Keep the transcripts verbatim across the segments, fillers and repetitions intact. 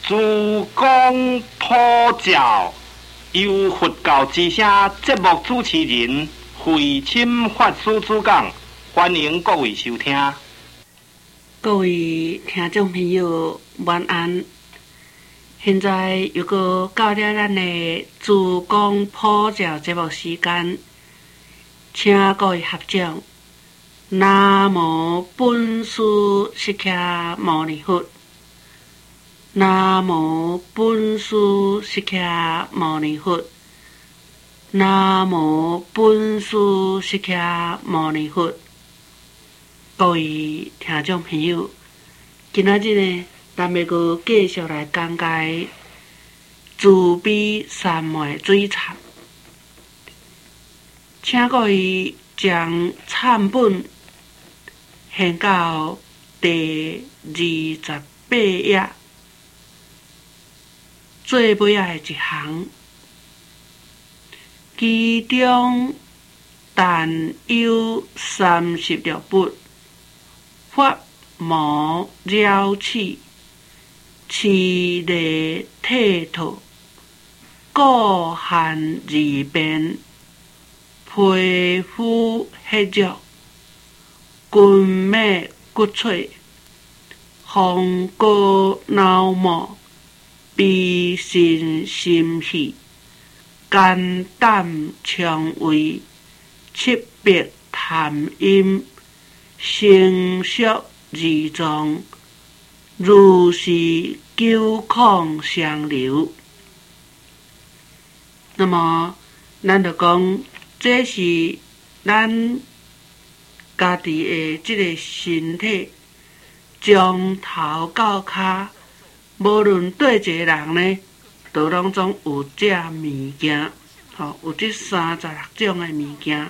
珠光普照，由佛教之声节目主持人慧清法师主讲，欢迎各位收听。 各位听众朋友，晚安。现在又搁到了咱的珠光普照节目时间，请各位合掌。南无本师释迦牟尼佛。南无本师释迦牟尼佛。南无本师释迦牟尼佛。各位听众朋友，今仔日呢，咱要阁继续来讲解慈悲三昧水忏，请各位将忏本献到第二十八页最尾仔的一行，其中但有三十六笔，发无了此，持例剔透，各限二变，皮肤血肉，筋脉骨髓，风高脑膜，鼻肾心气，肝胆肠胃，七别痰阴，生熟二脏，如是九孔相流。那么，咱就讲，这是咱家己的这个身体，从头到脚，无论对一个人呢，都拢总有这物件，吼，有这三十六种的物件。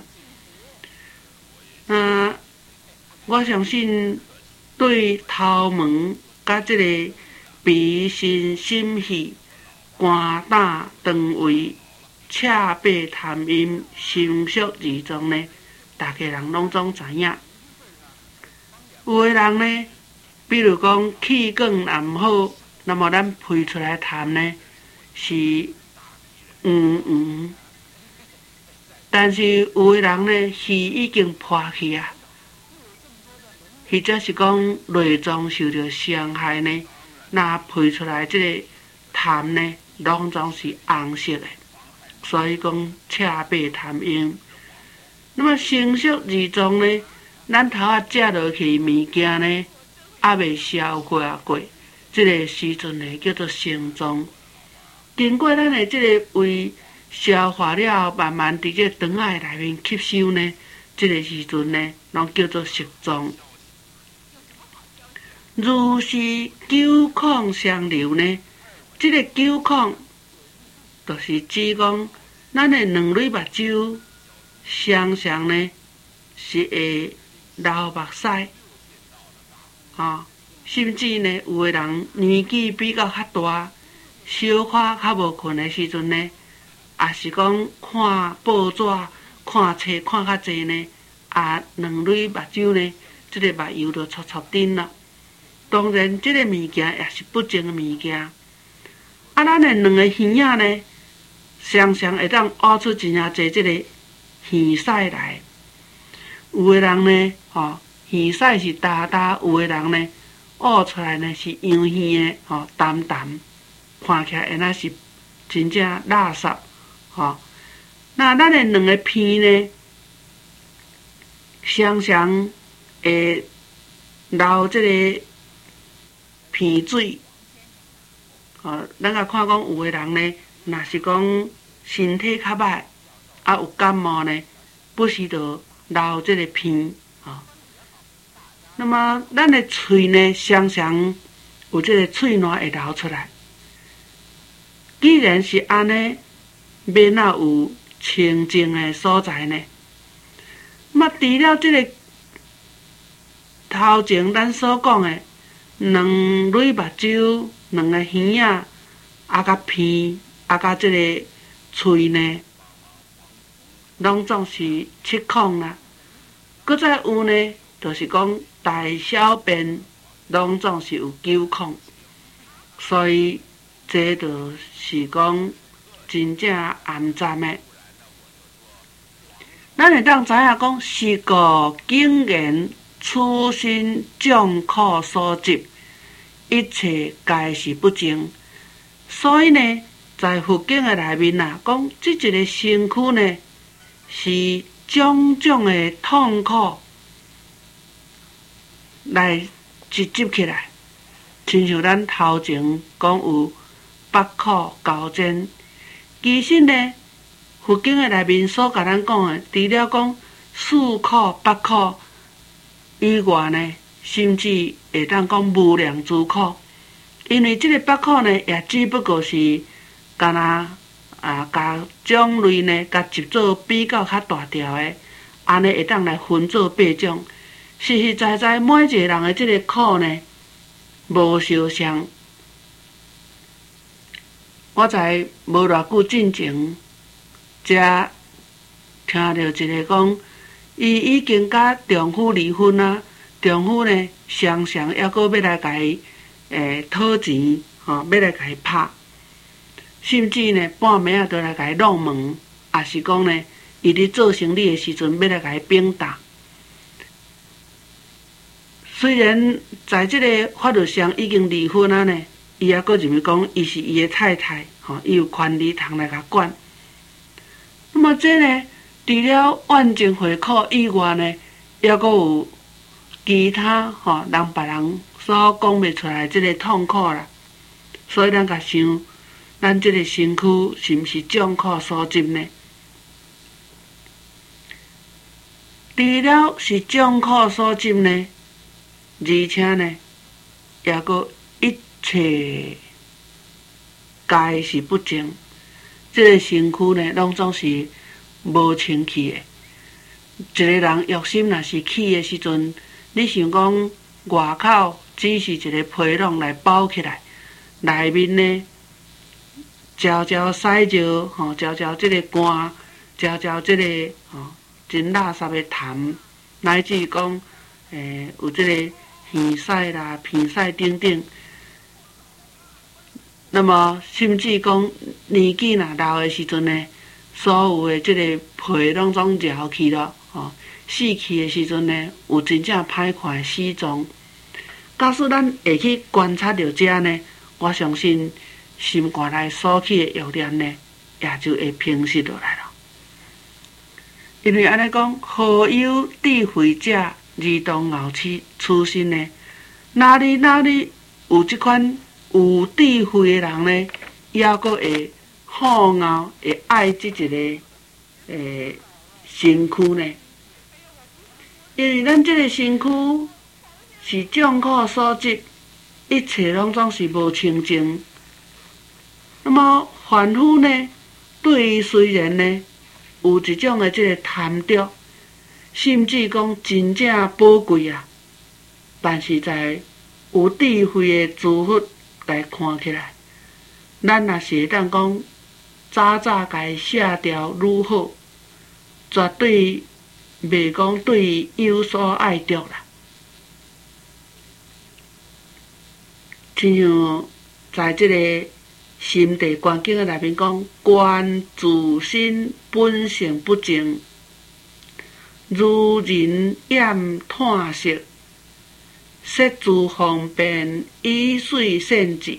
啊，我相信对头毛甲这个鼻肾心肺、肝胆肠胃、赤白痰阴、生熟二脏呢，大家人拢总知影。有的人呢，比如讲气管若毋好，那么咱排出来痰呢是黄黄，但是有的人呢气已经破去啊，或者是讲内脏受到伤害呢，那排出来这个痰呢，拢总是红色的，所以讲赤白痰阴。那么生熟二脏呢，咱头仔食落去物件呢，还未消化过，这个时阵呢叫做生脏。经过咱的这个胃消化了后，慢慢伫这肠仔内面吸收呢，这个时阵呢，拢叫做食脏。如是九孔相流呢，这个九孔，就是指讲咱的两蕊目睭常常呢是会流目屎，啊，甚至呢有的人年纪比较较大，小可较无困的时阵呢，也是讲看报纸、看册看较济呢，啊，两蕊目睭呢，这个目油就戳戳顶了。当然，这个物件也是不净的物件。啊，咱的两个耳仔呢，常常会当屙出真正侪这个耳屎来。有的人呢，吼、哦，耳屎是大大；有的人呢，屙出来呢是圆圆的，吼、哦，淡淡，看起来原来是真正垃圾，吼、哦。那咱的两个鼻呢，常常会流这个鼻水，哦，咱也看讲有的人呢，若是讲身体较歹，啊有感冒呢，不时就流这个鼻，哦。那么咱的喙呢，常常有这个喙瘾会流出来。既然是安尼，免哪有清净的所在呢？那么除了这个头前咱所讲的两蕊目睭、两个耳仔，啊甲鼻，啊甲这个喙呢，拢总是七孔啦。搁再有呢，就是讲大小便拢总是有九孔。 所以这就是讲真正暗赞的。咱会当知影讲，是故竟然此心众苦所集，一切皆是不净。所以呢，在佛经的内面啊，讲即一个身躯呢，是种种的痛苦来集集起来，亲像咱头前讲有八苦九煎，其实呢，佛经的内面所甲咱讲的，除了讲四苦八苦以外呢，甚至会当讲无量之苦。因为这个八苦呢，也只不过是干那啊，甲种类呢，甲集做比较较大条的，安尼会当来分做八种。实实在在每一个人的这个苦呢，无相像。我在无偌久之前，才听到一个讲，伊已经甲丈夫离婚啊，丈夫呢常常还阁要来甲伊诶讨钱，吼、哦，要来甲伊拍，甚至呢半暝啊都来甲伊弄门，也是讲呢，伊伫做生理的时阵要来甲伊鞭打。虽然在即个法律上已经离婚啊呢，伊还阁认为讲伊是伊的太太，吼、哦，伊有权利通来甲管。那么这呢，除了怨情回苦以外呢，还阁有其他吼、哦，人别人所讲袂出来即个痛苦啦。所以咱甲想，咱即个身躯是毋是众苦所集呢？除了是众苦所集呢，而且呢，也阁一切皆是不净。这个身躯呢，拢总是无清气的。一个人药心若是起的时阵，你想讲外口只是一个皮囊来包起来，内面呢，招招屎尿，吼，招招这个汗，招招这个吼真垃圾的痰，乃至讲诶有这个耳屎啦、鼻屎等等。那么，甚至讲年纪若老的时阵呢，所有的即个皮拢总绕去了，吼，死去的时阵呢，有真正歹看的死状。假使咱会去观察到这呢，我相信心肝内所起的欲念呢，也就会平息落来了。因为安尼讲，何有智慧者，如同牛此此身呢？哪里哪里有即款有智慧的人呢，也阁会好傲，会爱即一个诶身躯呢？因为咱即个身躯是众苦所集，一切拢总是无清净。那么凡夫呢，对于虽然呢有一种的即个贪着，甚至讲真正宝贵啊，但是在有智慧的诸佛来看起来，咱若是会当讲早早甲伊卸掉愈好，绝对袂讲对伊有所爱着啦。亲像在即个心地观经的内面讲，观自身本性不净，如人掩炭色，设诸方便以水现质，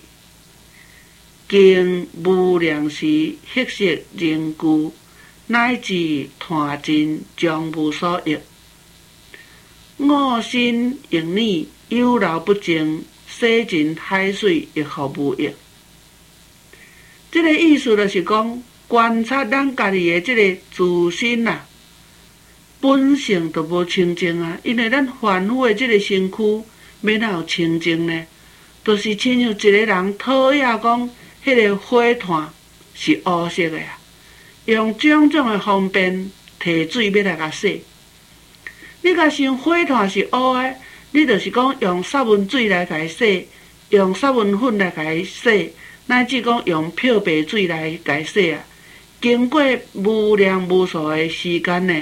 经无量时迄色凝固，乃至炭尽将无所益。我心盈你有漏不净，洗尽海水亦复无益。这个意思就是讲，观察咱家己的这个自身啊，本性都无清净啊。因为咱凡夫的这个身躯，要哪有清净呢？都、就是亲像一个人讨厌讲，迄个火炭是乌色的啊，用种种的方便摕水要来甲洗。你甲想火炭是乌的，你就是讲用杀蚊水来甲伊洗，用杀蚊粉来甲伊洗。乃至讲用漂白水来解洗啊，经过无量无数的时间呢，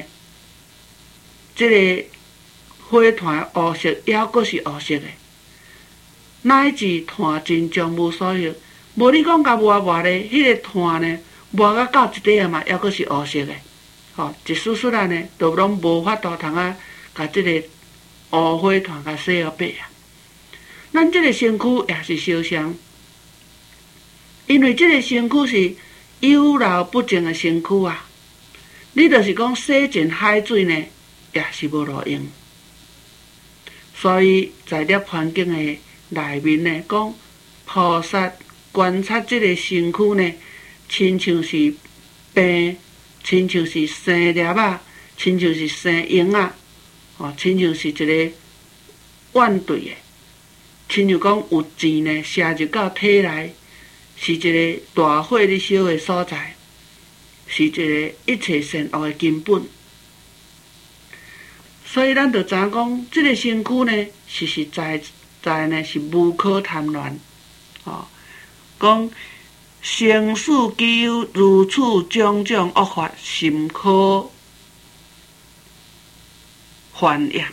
这个火炭乌色也阁是乌色的。 乃至炭真将无所有。无你讲甲磨磨咧，迄个炭呢磨甲到一底啊嘛，抑阁是黑色的，吼、哦，一丝丝啊呢，都拢无法度通啊，甲即个乌灰炭甲洗互白啊。咱即个身躯也是相像，因为即个身躯是有漏不净的身躯啊。你就是讲洗净海水呢，也是无路用。所以在涅槃经的内面呢，讲菩萨观察即个身躯呢，亲像是病，亲像是生粒啊，亲像是生婴啊，哦，亲像是一个怨对的，亲像讲有钱呢，射入到体内，是一个大火咧烧的所在，是一个一切善恶的根本。所以咱就知影讲，即个身躯呢，实实在在呢是无可贪恋，哦，讲生死既有如此种种恶法，甚可烦厌。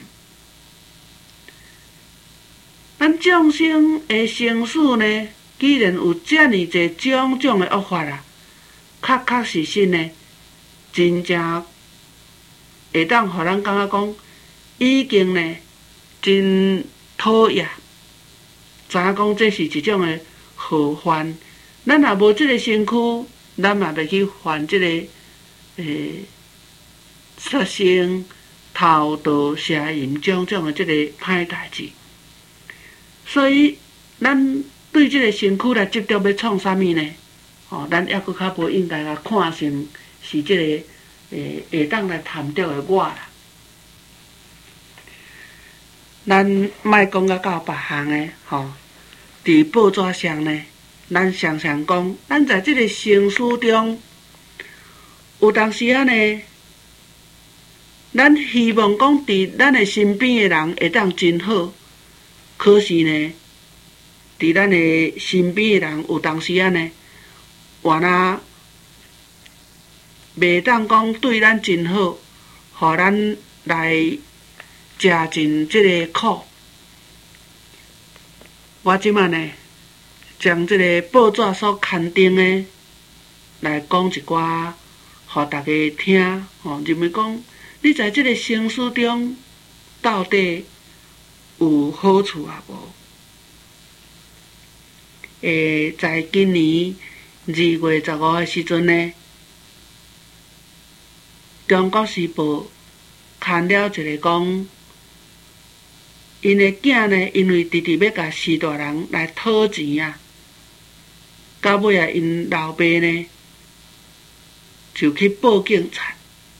咱众生的生死呢，既然有遮尔济种种的恶法啊，确确实实呢，真正会当互咱感觉讲，已经呢真讨厌，知影讲这是一种的祸患。咱若无即个身躯，咱嘛袂去犯即、这个诶杀生、偷盗、邪淫种种的即个歹代志。所以，咱对即个身躯来执着要创啥物呢？哦，咱抑搁较无应该来看成是即、这个诶会当来贪着的我啦。咱莫讲甲到别项的吼，伫报纸上呢，咱常常讲，咱在即个生死中，有当时啊呢，咱希望讲伫咱的身边的人会当真好，可是呢，伫咱的身边的人有当时啊呢，原来袂当讲对咱真好，互咱来食尽即个苦。我即摆呢，将即个报纸所刊登的来讲一寡，互大家听。吼、哦，认为讲，你在即个生死中，到底有好处啊无？诶，在今年二月十五的时阵呢，中国时报刊了一个讲，因的囝呢，因为直直要甲四大人来讨钱啊，到尾啊，因老爸呢就去报警察。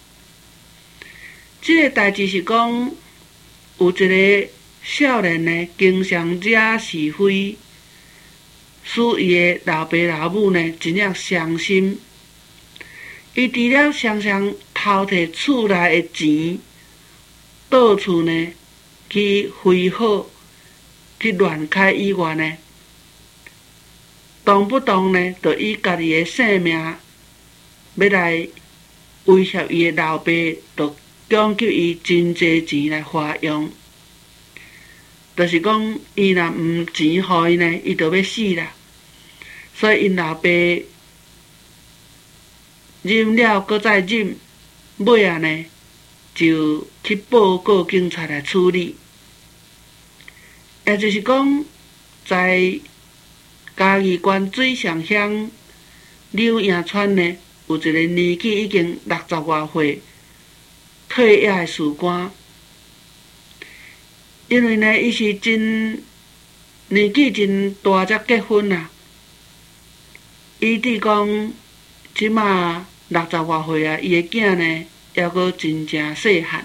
即、这个代志是讲，有一个少年呢，经常惹是非，使伊的老爸老母呢真正伤心。伊除了常常偷摕厝内的钱，到处呢去挥霍、去乱开以外呢，动不动呢，就以家己的性命要来威胁伊的老爸，就讲求伊真济钱来花用。就是讲，伊若毋钱互伊呢，伊就要死啦。所以因老爸忍了，搁再忍，尾啊呢就去报告警察来处理。也就是讲，在嘉义县水上乡柳营村呢，有一个年纪已经六十外岁退役的士官，因为呢，伊是真年纪真大才结婚啦。伊弟讲，即马六十外岁啊，伊的囝呢，还阁真正细汉。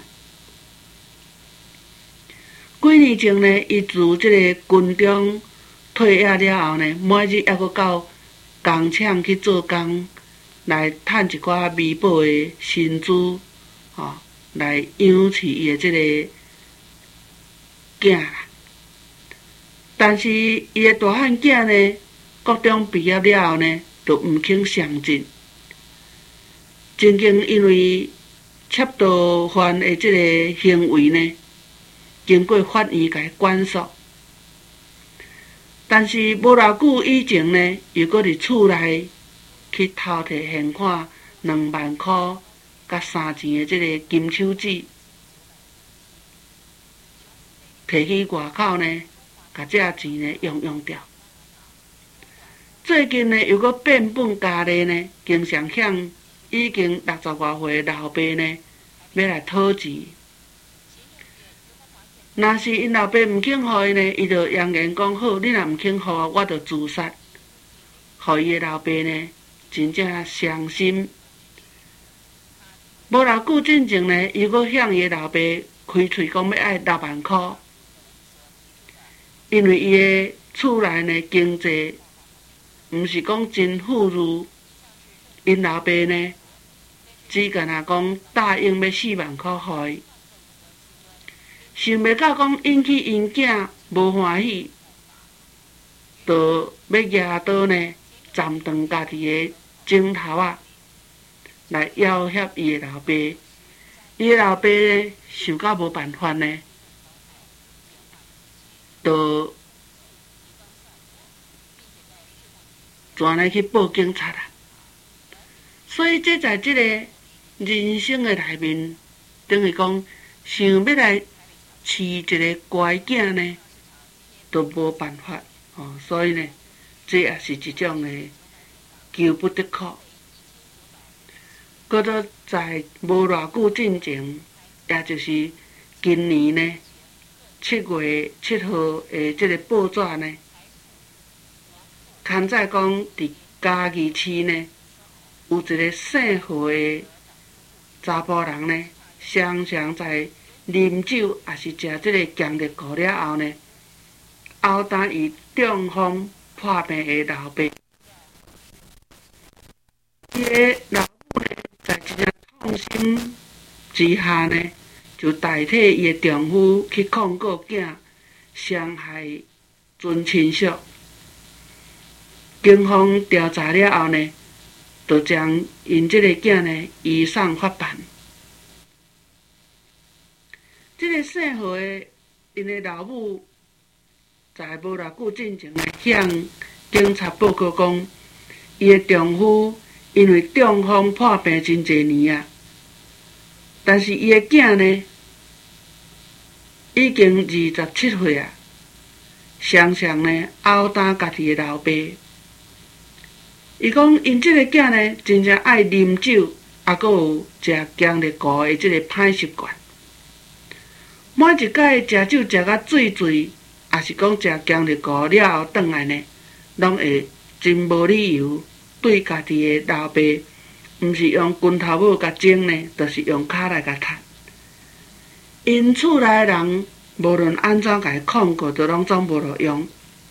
几年前呢，伊自即个军中退役了后呢，每日还阁到工厂去做工，来趁一寡弥补的薪资，吼、哦，来养起伊的即个囝啦。但是伊的大汉囝呢，高中毕业了后呢，就毋肯上进。曾经因为窃盗犯的即个行为呢，经过法院甲伊管束。 但是无偌久以前呢，又搁伫厝内去偷摕现款两万箍甲三钱的即个金手指，摕去外口呢，甲这钱呢用用掉。最近呢，又搁变本加厉呢，经常向已经六十外岁的老爸呢，要来讨钱。若是因老爸毋肯互伊呢，伊就扬言讲好，你若毋肯互我，我就自杀。互伊的老爸呢，真正伤心。无偌久之前呢，伊阁向伊的老爸开喙讲要爱六万箍，因为伊的厝内呢经济毋是讲真富裕，因老爸呢只干那讲答应要四万箍互伊。想袂到讲引起因囝无欢喜，就要举刀呢斩断家己的指头仔，来要挟伊的老爸。伊的老爸呢想到无办法呢，就转来去报警察啦。所以这在即个人生的内面，等于讲想要来饲一个乖囝呢，都无办法哦。所以呢，这也是一种的求不得苦。搁倒在无偌久之前，也就是今年呢七月七号的这个报纸呢，刊载讲伫嘉义市呢，有一个姓何的查甫人呢，常常在啉酒，也是食这个强烈果了后呢，殴打伊中风破病的老爸。伊的老母呢，在一阵痛心之下呢，就代替伊的丈夫去控告囝伤害尊亲属。警方调查了后呢，就将因这个囝呢移送法办。这个姓何的，因的老母在无偌久之前呢，向警察报告讲，伊的丈夫因为中风破病真侪年啊，但是伊的囝呢，已经二十七岁啊，常常呢殴打家己的老爸。伊讲因这个囝呢，真正爱啉酒，也阁有食强烈果的这个歹习惯。每一摆食酒食甲醉醉，也是讲食强烈果了后转来呢，拢会真无理由对家己的老爸，毋是用拳头母甲整呢，就是用骹来甲踢。因厝内的人无论安怎甲伊控告，都拢总无路用。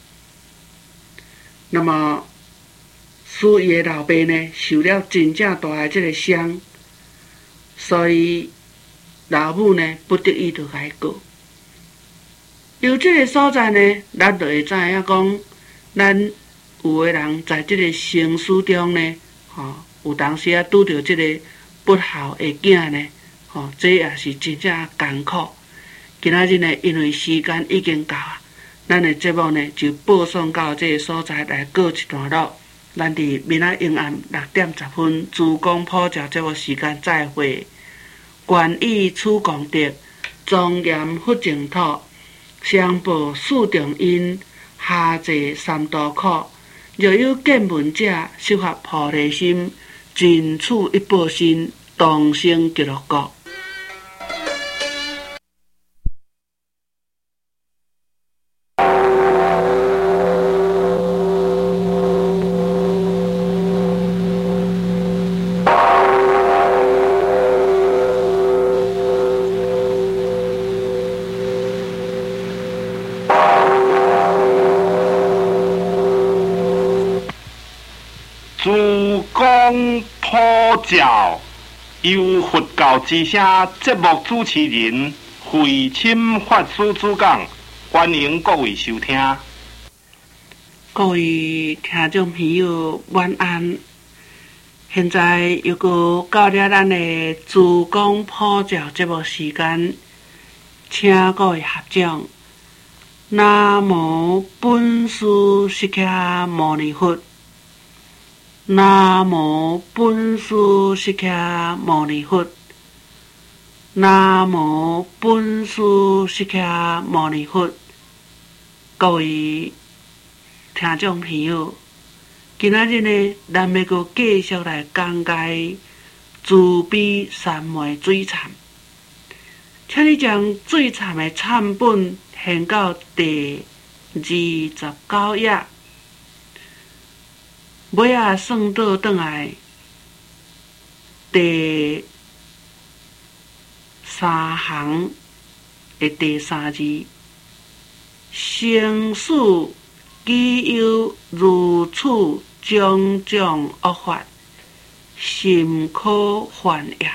那么，使伊的老爸呢，受了真正大的这个伤，所以老母呢不得已就甲伊告。由这个所在呢，咱就会知影讲，咱有的人在这个生死中呢，吼、哦，有当时啊拄着这个不孝的囝呢，吼、哦，这也是真正艰苦。今仔日呢，因为时间已经到啊，咱的节目呢就播送到这个所在来告一段落。咱伫明仔永暗六点十分，自讲普照节目时间再会。愿以此功德，庄严佛净土，上报四重因，下济三途苦。若有见闻者，悉发菩提心，尽此一报身，同生极乐国。 自讲普照，由佛教之声节目主持人慧钦法师主讲，欢迎各位收听。 各位听众朋友，晚安。现在又搁到了咱的自讲普照节目时间，请各位合掌， 南无本师释迦牟尼佛。南无本师释迦牟尼佛。南无本师释迦牟尼佛。各位听众朋友，今仔日呢，咱要阁继续来讲解慈悲三昧水忏。请你将水忏的忏本献到第二十九页，尾仔算倒转来第三行的第三字。生死既有如此种种恶法，心可还厌。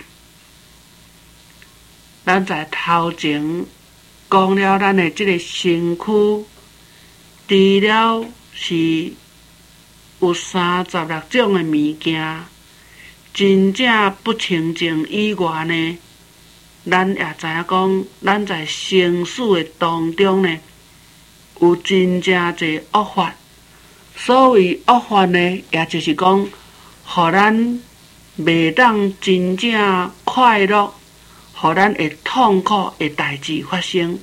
咱在头前讲了咱的这个身躯，除了是有三十六种的物件，真正不清净以外呢，咱也知影讲，咱在生死的当中呢，有真正侪恶法。所谓恶法呢，也就是讲，互咱袂当真正快乐，互咱会痛苦的代志发生。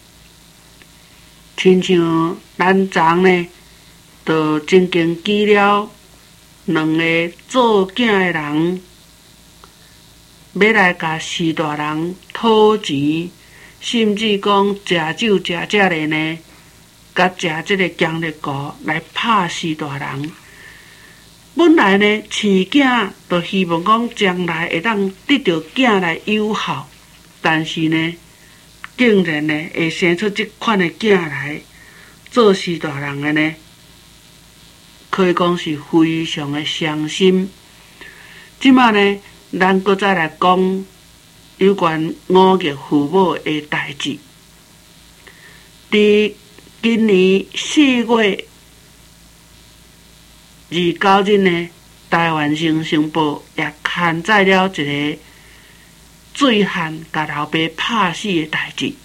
亲像咱昨呢，就真经记了两个做囝的人，要来甲四大人讨钱，甚至讲食酒食食咧呢，甲食即个姜烈膏来拍四大人。本来呢，饲囝就希望讲将来会当得到囝来友好，但是呢，竟然呢会生出即款的囝来做四大人的呢，可以讲是非常的伤心。即马呢，咱搁再来讲有关五岳父母的代志。伫今年四月二九日呢，台湾新生报也刊载了一个醉汉甲老爸拍死的代志，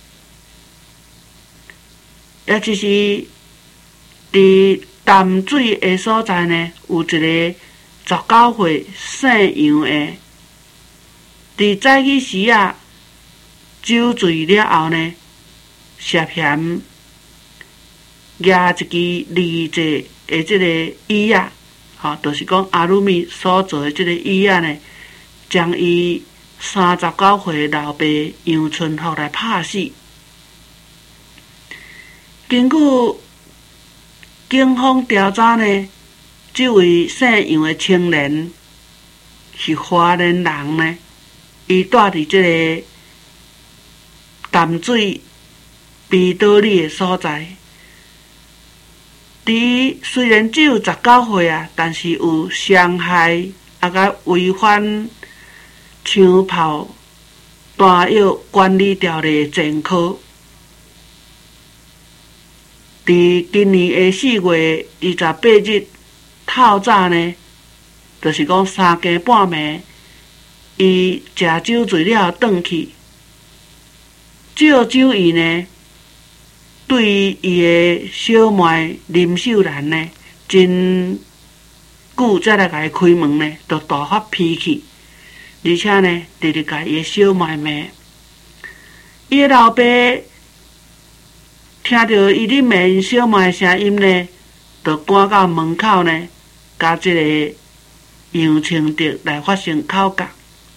也就是伫淡水的所在呢，有一个十九岁姓杨的，伫早起时啊，酒醉了后呢，涉嫌举一支离济的即个椅仔，吼、哦，就是讲阿鲁米所做的即个椅仔呢，将伊三十九岁的老爸杨春福来拍死。根据警方调查呢，这位姓杨的青年是华人人呢，伊住伫即个淡水碧岛里的所在。伫虽然只有十九岁啊，但是有伤害啊，甲违反枪炮弹药管理条例的前科。伫今年的四月二十八日透早呢，就是讲三更半暝，伊食酒醉了转去，借酒意呢，对伊的小妹林秀兰呢，真久才来甲伊开门呢，就大发脾气，而且呢，直直甲伊的小妹骂。伊的老爸听到伊咧骂因小妹的声音呢，就赶到门口呢，甲即个杨清德来发生口角。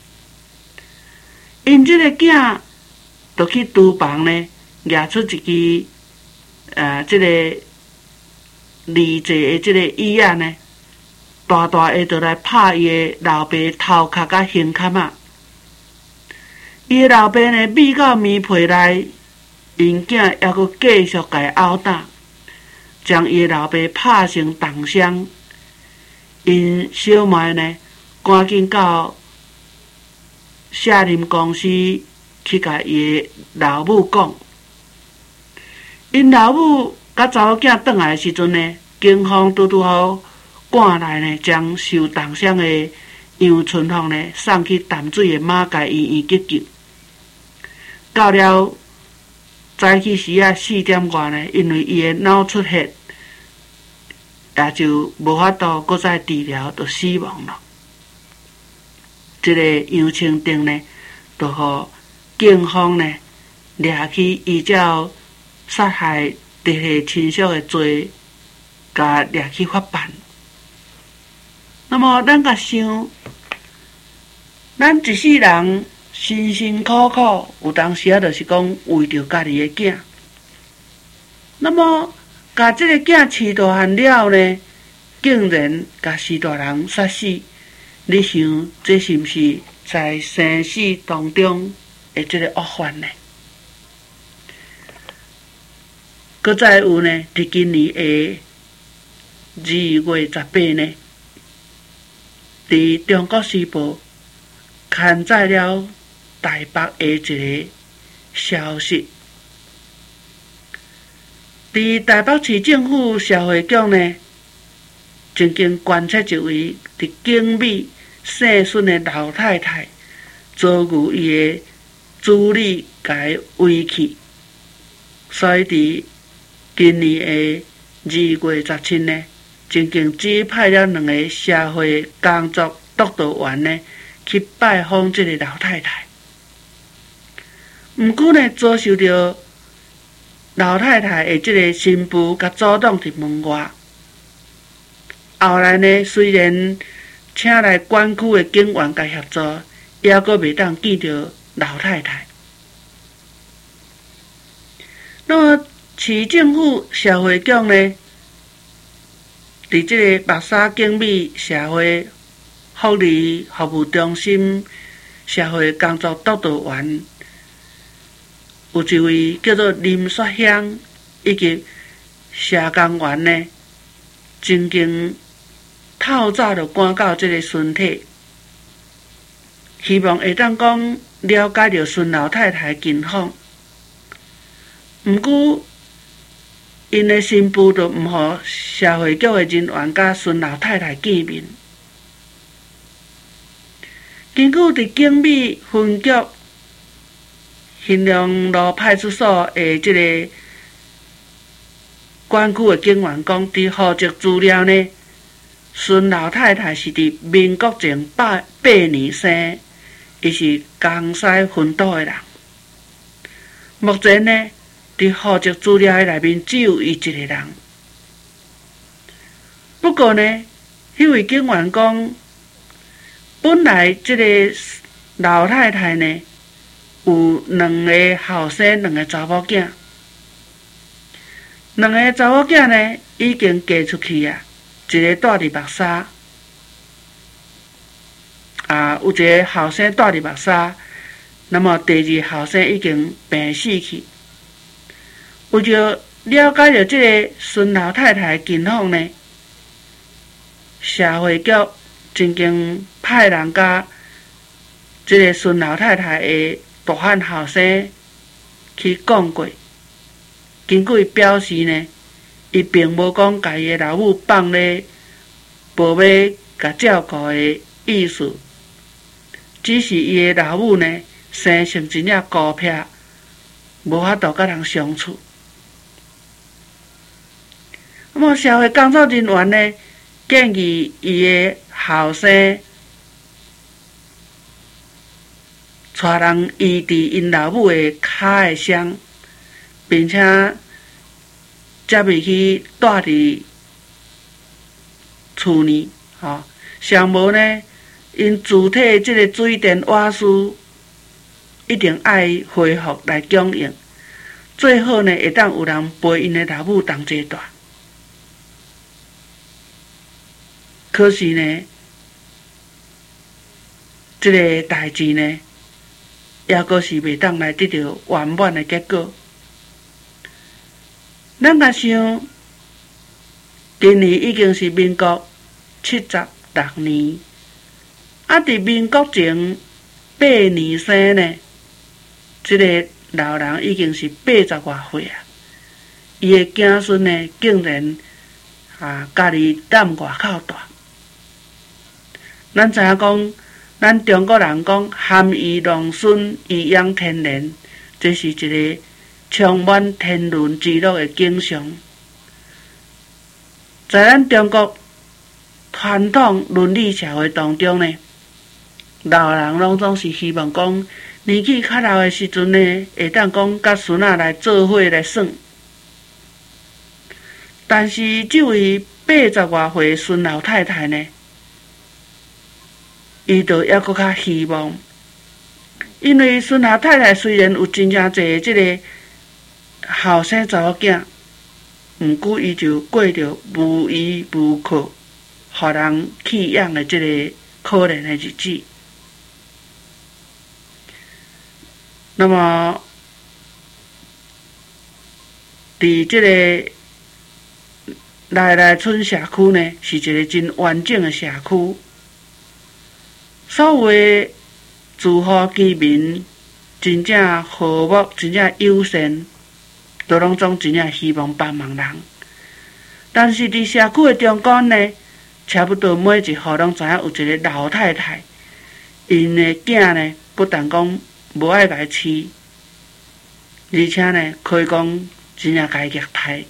因即个囝就去厨房呢，拿出一支呃，即、这个离济的即个椅仔呢，大大下就来拍伊的老爸头壳甲胸坎仔。伊的老爸呢，咪到棉被内，因囝还阁继续甲伊殴打，将伊的老爸拍成重伤。因小妹呢，赶紧到舍林公司去甲伊的老母讲。因老母甲查某囝转来的时阵呢，警方拄拄好赶来呢，将受重伤的杨春福呢送去淡水的马偕医院急救。到了早起时啊四点外呢，因为伊的脑出血，也就无法度搁再治疗，就死亡了。这个杨清定呢，就互警方呢抓去依照杀害直系亲属的罪，甲抓去法办。那么咱甲想，咱一世人辛辛苦苦，有当时啊，就是讲为着家己的囝。那么，甲这个囝饲大汉了呢，竟然甲死大人杀死。你想，这是毋是在生死当中的这个恶犯呢？搁再有呢，伫今年的二月十八呢，伫中国时报刊载了台北的一个消息。伫台北市政府社会局呢，曾经观察一位伫景美姓孙的老太太，遭遇伊的助理甲伊遗弃，所以伫今年的二月十七呢，曾经指派了两个社会工作督导员呢去拜访这个老太太。毋过呢，遭受到老太太的这个新妇甲阻挡伫门外。后来呢，虽然请来管区的警员甲协助，也阁袂当见到老太太。那么市政府社会局呢，伫这个目沙景美社会福利服务中心社会工作督导员，有一位叫做林雪香以及社工员呢，曾经透早就赶到这个孙体，希望会当讲了解到孙老太太的近况。毋过，因的新妇就毋互社会局的人员甲孙老太太见面。根据伫景美分局新隆路派出所的这个管区的警员讲，伫户籍资料呢，孙老太太是伫民国前八八年生，伊是江西分岛的人。目前呢，伫户籍资料的内面只有伊一个人。不过呢，迄位警员讲，本来这个老太太呢，有两个后生，两个查某囝。两个查某囝呢，已经嫁出去啊，一个住伫目沙，啊，有一个后生住伫目沙。那么第二后生已经病死去。为着了解到这个孙老太太的近况呢，社会局曾经派人甲这个孙老太太的大汉后生去讲过。根据表示呢，伊并无讲家己的老母放咧无要甲照顾的意思，只是伊的老母呢生性真正孤僻，无法度甲人相处。那么社会工作人员呢，建议伊的后生带人移伫因老母的骹的伤，并且接未去住伫厝内，吼，尚无呢，因主体即个水电瓦斯一定爱恢复来供应，最好呢会当有人陪因的老母同齐住。可是呢，即个代志呢，也阁是袂当来得到圆满的结果。咱若想，今年已经是民国七十六年，啊，伫民国前八年生呢，即、这个老人已经是八十外岁啊。伊的子孙呢，竟然啊，家己踮外口住。咱知影讲，咱中国人讲含饴弄孙，颐养天年，这是一个充满天伦之乐的景象。在咱中国传统伦理社会当中呢，老人拢总是希望讲年纪较老的时阵呢，会当讲甲孙仔来做伙来耍。但是这位八十外岁孙老太太呢，伊就还搁较希望，因为孙老太太虽然有真正侪即个后生查某囝，毋过伊就过着无依无靠、互人弃养的即个可怜的日子。那么，伫即个来来村社区呢，是一个真完整的社区，所有的住户居民真正和睦，真正友善，都拢总真正希望帮忙人。但是伫社区的中间呢，差不多每一户拢知影有一个老太太，因的囝呢，不但讲无爱甲伊饲，而且呢，可以讲真正甲伊虐待。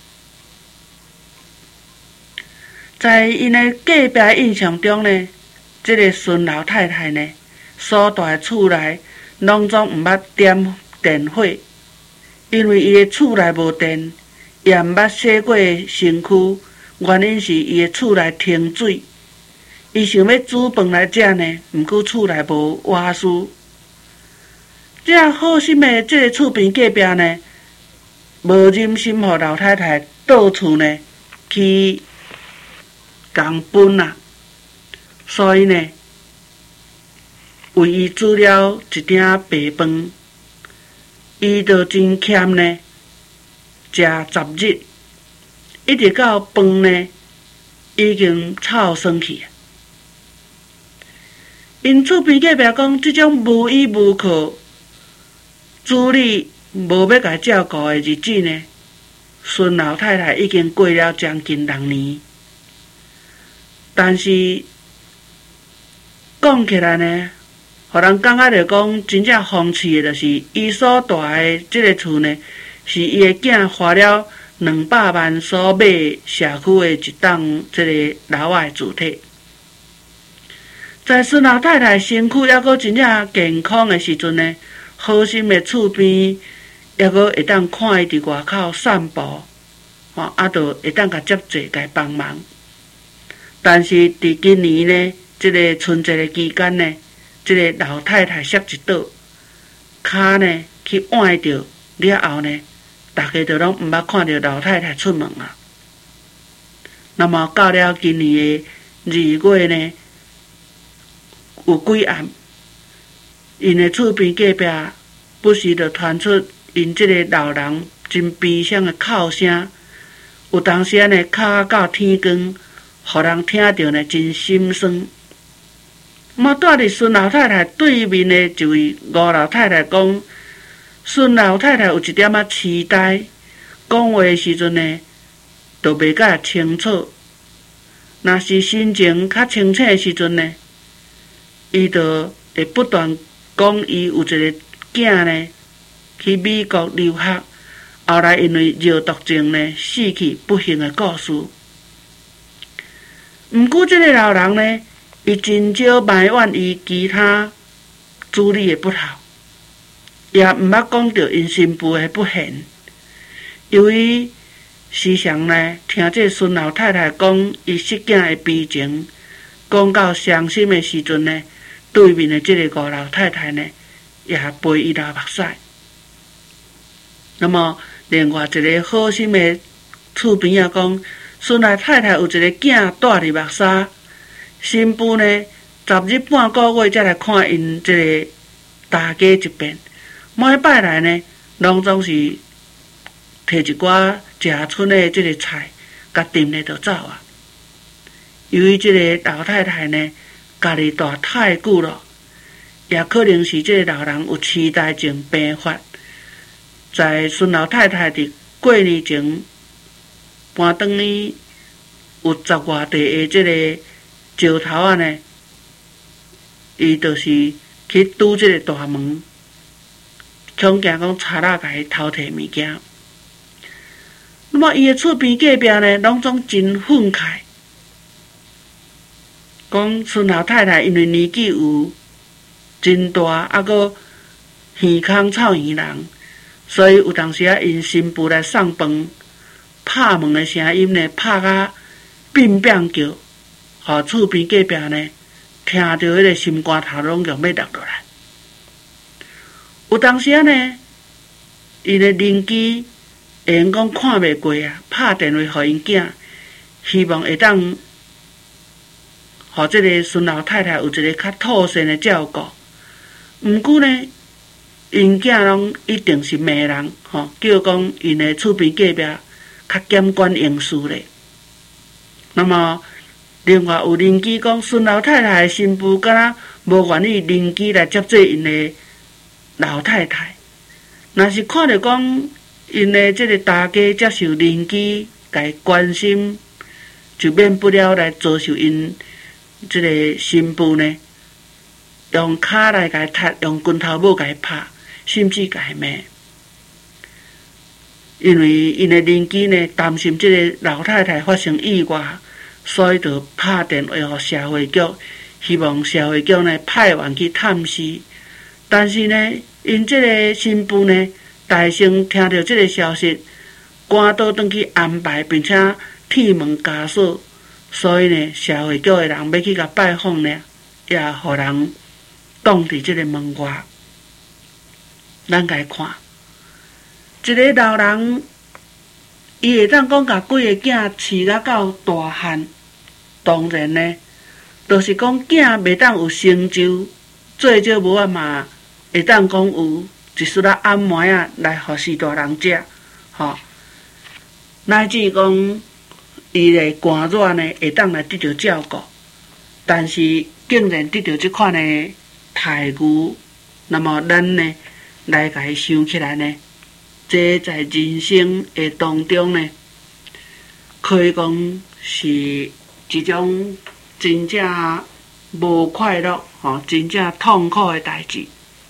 在因的隔壁印象中呢，这个孙老太太呢，所住的厝内拢总毋捌点电火，因为伊的厝内无电，也毋捌洗过身躯，原因是伊的厝内停水。伊想要煮饭来食呢，毋过厝内无瓦斯。这好心的这个厝边隔壁呢，无忍心互老太太到厝呢去共分啊，所以呢，为伊煮了一鼎白饭，伊就真欠呢，食十日，一直到饭呢已经臭酸去。因厝边隔壁讲，即种无依无靠、子女无要甲照顾的日子呢，孙老太太已经过了将近六年。但是讲起来呢，互人感觉着讲真正讽刺的，就是伊所住的即个厝呢，是伊的囝花了两百万所买社区的一栋即个楼仔的主体。在孙老太太身躯还阁真正健康的时阵呢，好心的厝边还阁会当看伊伫外口散步，吼，啊，就会当甲接济甲伊帮忙。但是伫今年呢，即、这个春节的期间呢，即、这个老太太摔一倒，骹呢去崴着了后呢，大家就拢毋捌看到老太太出门啊。那么到了今年的二月呢，有几暗，因的厝边隔壁不时就传出因即个老人真悲伤的哭声，有当时呢哭到天光。互人听着呢，真心酸。我住伫孙老太太对面的一位吴老太太讲，孙老太太有一点仔痴呆，讲话时阵呢，都袂甲清楚。若是心情较清醒的时阵呢，伊就会不断讲伊有一个囝呢去美国留学，后来因为尿毒症呢死去不幸的故事。毋过，这个老人呢，伊真少埋怨伊其他子女的不好，也毋捌讲着因新妇的不贤。由于时常呢，听这孙老太太讲伊失囝的悲情，讲到伤心的时阵呢，对面的这个吴老太太呢，也陪伊流目屎。那么，另外一个好心的厝边仔讲。孙老太太有一个囝住伫目沙，新妇呢十日半个月才来看因即个大家一遍。每摆来呢，拢总是摕一寡食剩的即个菜，甲炖咧就走啊。由于即个老太太呢，家己住太久了，也可能是即个老人有痴呆症病发。在孙老太太伫过年前。搬转去有十外地的即个石头仔呢，伊就是去拄即个大门， 恐惊讲贼仔甲伊偷摕物件。那么伊诶厝边隔壁呢，拢总真愤慨，讲孙老太太因为年纪有真大，啊个耳孔臭耳人，所以有当时啊，因新妇来送饭，拍门诶声音呢，拍甲乒乒叫，互厝边隔壁呢，听到迄个心肝头拢强要落落来。有当时啊呢，因诶邻居会用讲看袂过啊，拍电话互因囝，希望会当互即个孙老太太有一个较妥善诶照顾。毋过呢，因囝拢一定是骂人，吼，叫讲因诶厝边隔壁较监管用事咧。那么，另外有邻居讲，孙老太太诶新妇敢若无愿意邻居来接济因诶老太太。若是看着讲因诶即个大家接受邻居甲伊关心，就免不了来遭受因即个新妇呢，用骹来甲伊踢，用拳头母甲伊拍，甚至甲伊骂。因为因诶邻居呢担心即个老太太发生意外，所以就拍电话互社会局，希望社会局呢派员去探视。但是呢，因即个新妇呢，大声听到即个消息，赶倒转去安排，并且铁门加锁，所以呢，社会局诶人要去甲拜访呢，也互人挡伫即个门外。咱家看，一个老人，伊会当讲甲几个囝饲甲到大汉，当然呢，就是讲囝袂当有成就，最少无啊嘛，会当讲有一束啊暗糜啊来互四大人食，吼，乃至讲伊的肝热呢会当来得到照顾，但是竟然得到即款的待遇，那么咱呢来甲伊想起来呢，这在人生的当中呢，可以讲是一种真正无快乐，吼，真正痛苦的代志。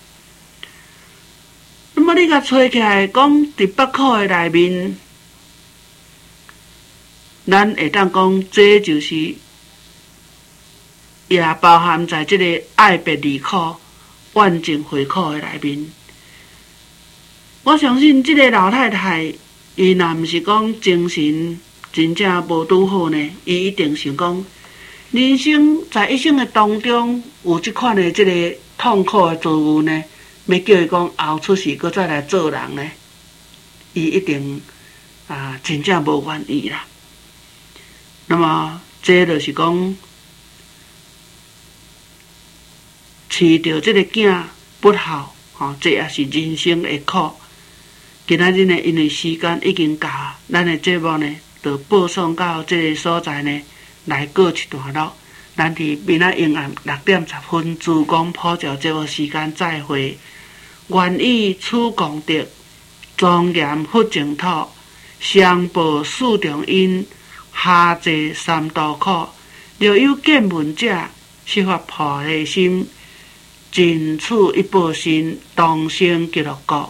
那么你甲找起来讲，伫北考的内面，咱会当讲，这就是也包含在即个爱别离苦、万境回苦的内面。我相信即个老太太，伊若毋是讲精神真正无拄好呢，伊一定想讲，人生在一生的当中有即款的即个痛苦的遭遇呢，要叫伊讲后出世搁再来做人呢，伊一定啊真正无愿意啦。那么这就是讲，饲着即个囝不孝，吼，这也是人生的苦。今仔日呢，因为时间已经到，咱的节目呢，就播送到这个所在呢，来告一段落。咱伫明仔阴暗六点十分，珠江普照节目时间再会。愿以此功德，庄严佛净土，上报四重恩，下济三途苦。若有见闻者，悉发菩提心，尽此一报身，当生极乐国。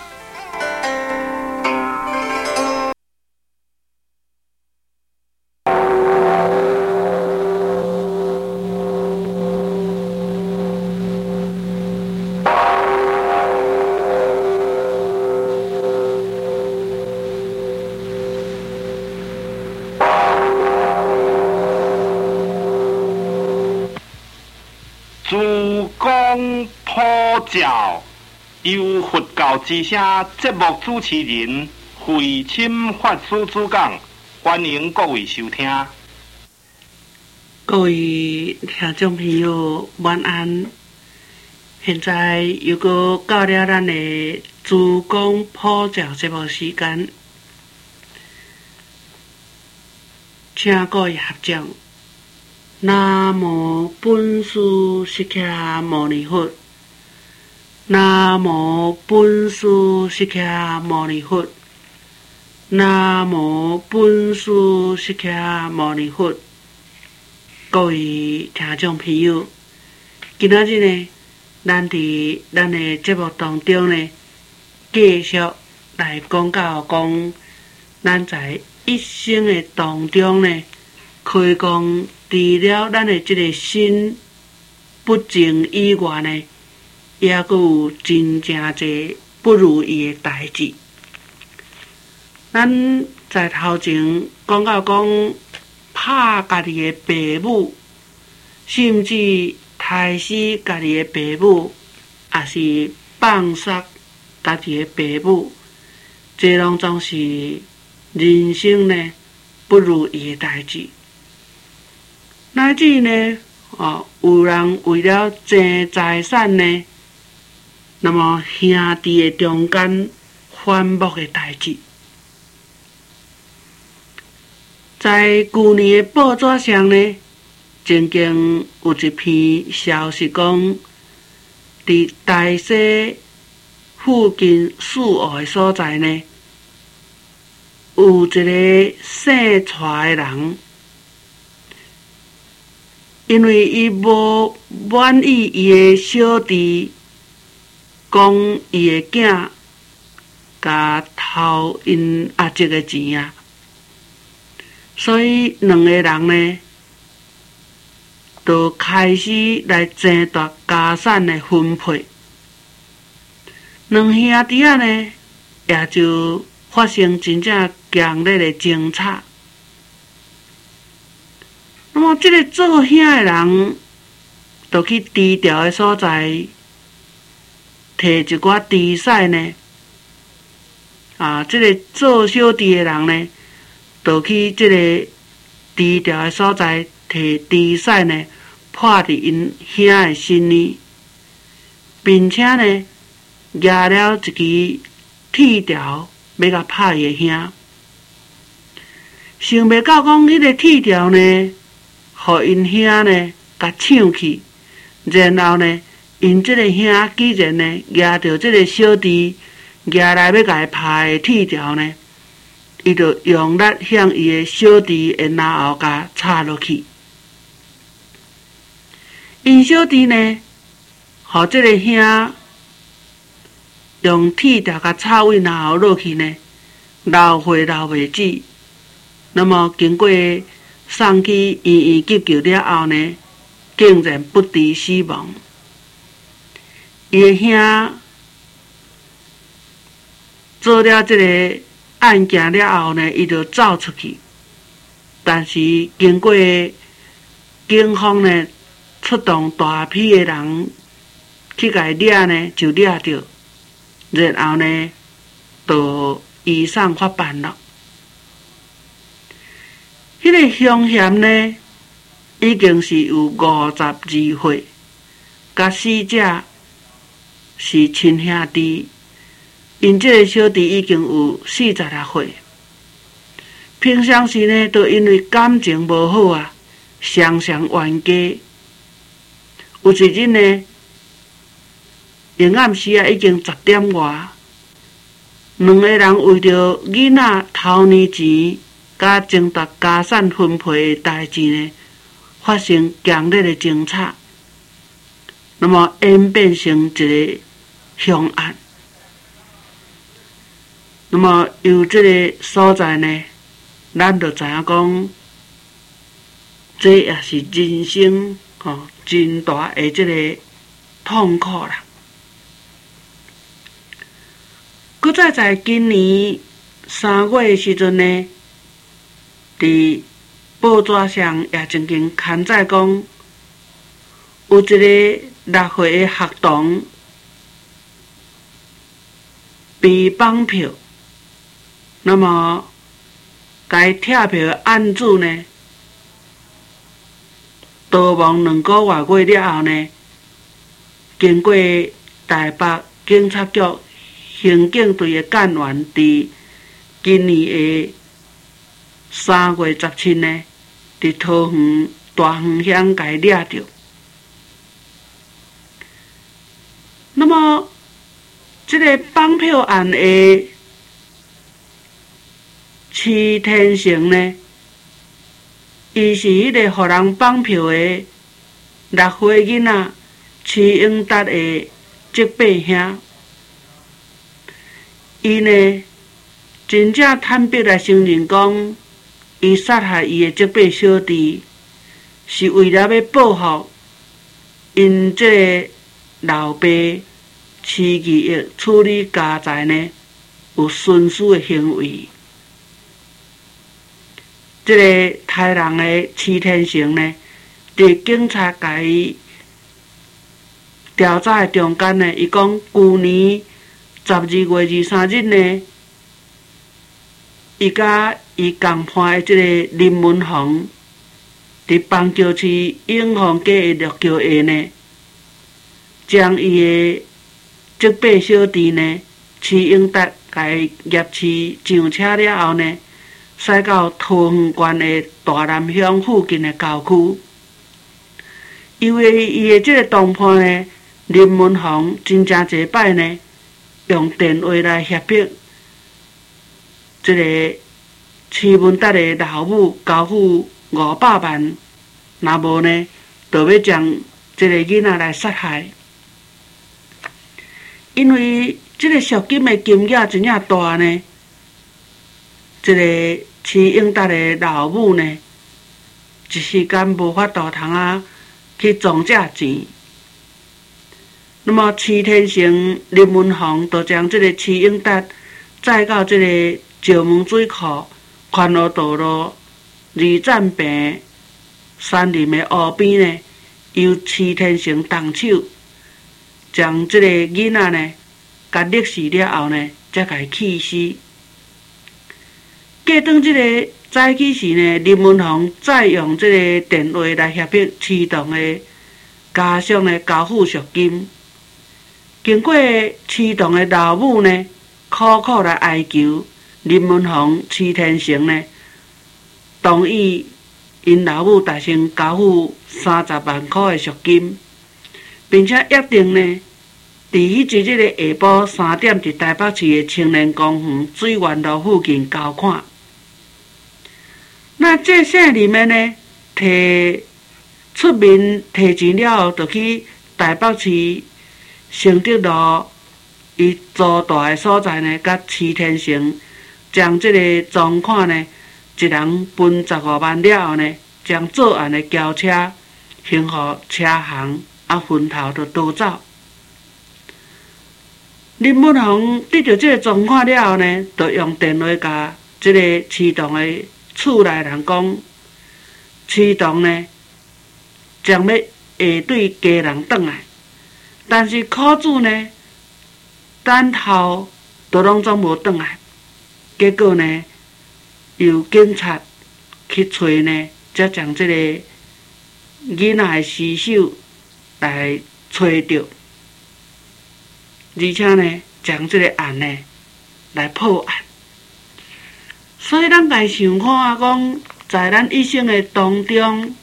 珠江普照，由佛教之声节目主持人慧钦法师主讲，欢迎各位收听。 各位听众朋友，晚安。现在又搁到了咱的珠江普照节目时间，请各位合掌。南无本师释迦牟尼佛，南无本师释迦牟尼佛，南无本师释迦牟尼佛。各位听众朋友，今仔日呢，咱伫咱的节目当中呢， 继续来讲到讲，咱在一生的当中呢，可以讲除了咱的即个心不正以外呢，也阁有真正侪不如意的代志。咱在头前讲到讲，拍家己的爸母，甚至杀死家己的爸母，也是放杀家己的爸母，这拢总是人生呢不如意的代志。乃至呢，哦，有人为了争财产呢，那么兄弟的中间反目的代志。在去年的报纸上呢，曾经有一篇消息讲，伫大西附近四湖的所在呢，有一个姓蔡的人，因为伊无满意伊的小弟，讲伊的囝甲偷因阿叔的钱啊。所以两个人呢，就开始来争夺家产的分配。两兄弟仔呢，也就发生真正强烈的争吵。那么，这个做兄的人，就去低调的所在，摕一寡猪屎呢，啊，这个做小弟的人呢，就去即个低调的所在，摕猪屎呢破伫因兄的身呢，并且呢举了一支铁条要甲拍伊的兄。想袂到讲迄个铁条呢，互因兄呢甲抢去，然后呢，因即个兄既然呢举着即个小弟举来要甲伊拍的铁条呢，伊就用力向伊的小弟的脑后甲插落去。因小弟呢，互即个兄用铁条甲插位脑后落去呢，流血流袂止。那么经过送去医院急救了后呢，竟然不治死亡。伊的兄做了即个案件了后呢，伊就走出去，但是经过警方呢出动大批的人去甲伊抓呢，就抓着，然后呢就移送法办了。迄、那个凶嫌呢，已经是有五十二岁，甲死者是亲兄弟。因这个小弟已经有四十六岁，平常时呢，都因为感情无好啊，常常冤家。有一日呢，夜暗时啊，已经十点外，两个人为着囡仔偷年钱，甲争夺家产分配的代志呢，发生强烈的争吵，那么演变成一个凶案。那么由这个所在呢，咱就知影讲，这也是人生吼、哦、真大的这个痛苦啦。搁再在今年三月的时阵呢，伫报纸上也曾经刊载讲，有一个六岁的学童被绑票。那么，该跳票的案主呢，逃亡两个月过了后呢，经过台北警察局刑警队的干员伫今年的三月十七呢，伫桃园大园乡甲伊抓着。那么，这个绑票案的徐天成呢，伊是迄个互人绑票的六岁囡仔徐永达的即八兄。 伊呢真正坦白来承认讲，伊杀害伊的即八小弟，是为了要报复因即个老爸饲妓役处理家财呢有徇私的行为。即、这个杀人的齐天成呢，伫警察甲伊调查的中间呢，伊讲旧年十二月二三日呢，伊甲伊共伴的即个林文宏，伫邦桥市永丰街的绿桥下呢，将伊的即八小弟呢，饲永达甲伊挟持上车了后呢，驶到桃园县的大南乡附近的郊区。因为伊的即个同伴呢，林文宏真正侪摆呢，用电话来胁迫即个徐文达的老母交付五百万，若无呢，就要将即个囡仔来杀害。因为即个赎金的金额真正大呢，即、这个徐永达的老母呢，一时间无法度通啊去装这钱。那么齐天成、林文宏就将即个徐永达载到即个石门水库宽和道路二站坪山林的湖边呢，由齐天成动手，将即个囡仔呢，甲溺死了后呢，才甲伊弃尸。过当即个早起时呢，林文宏再用即个电话来胁迫启动的家属呢交付赎金。经过启动的老母呢，苦苦来哀求林文宏、齐天成呢，同意因老母达成交付三十万块的赎金，并且约定呢，伫迄日即个下晡三点，伫台北市的青年公园水源路附近交看。那这姓林的呢，摕出面摕钱了后，就去台北市承德路伊租大的所在呢，甲齐天成将即个赃款呢，一人分十五万了后呢，将作案的轿车还互车行，啊分头就逃走。林文宏得到即个赃款了后呢，就用电话甲即个启动的厝内人讲，启动呢将要下对家人转来，但是苦主呢等候都拢总无转来。结果呢，由警察去找呢，才将即个囡仔的尸首来找到，而且呢，将即个案呢来破案。所以咱家想看啊，讲在咱一生的当中，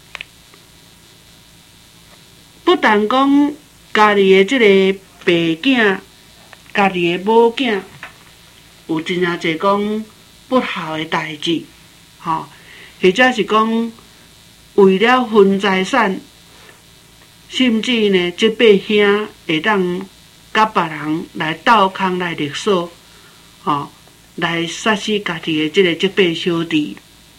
不但讲家己的即个爸囝、家己的母囝，有真正侪讲不孝的代志，吼，或者是讲为了分财产，甚至呢，即八兄会当甲别人来斗空来勒索，吼。来杀死家己的即个即八小弟。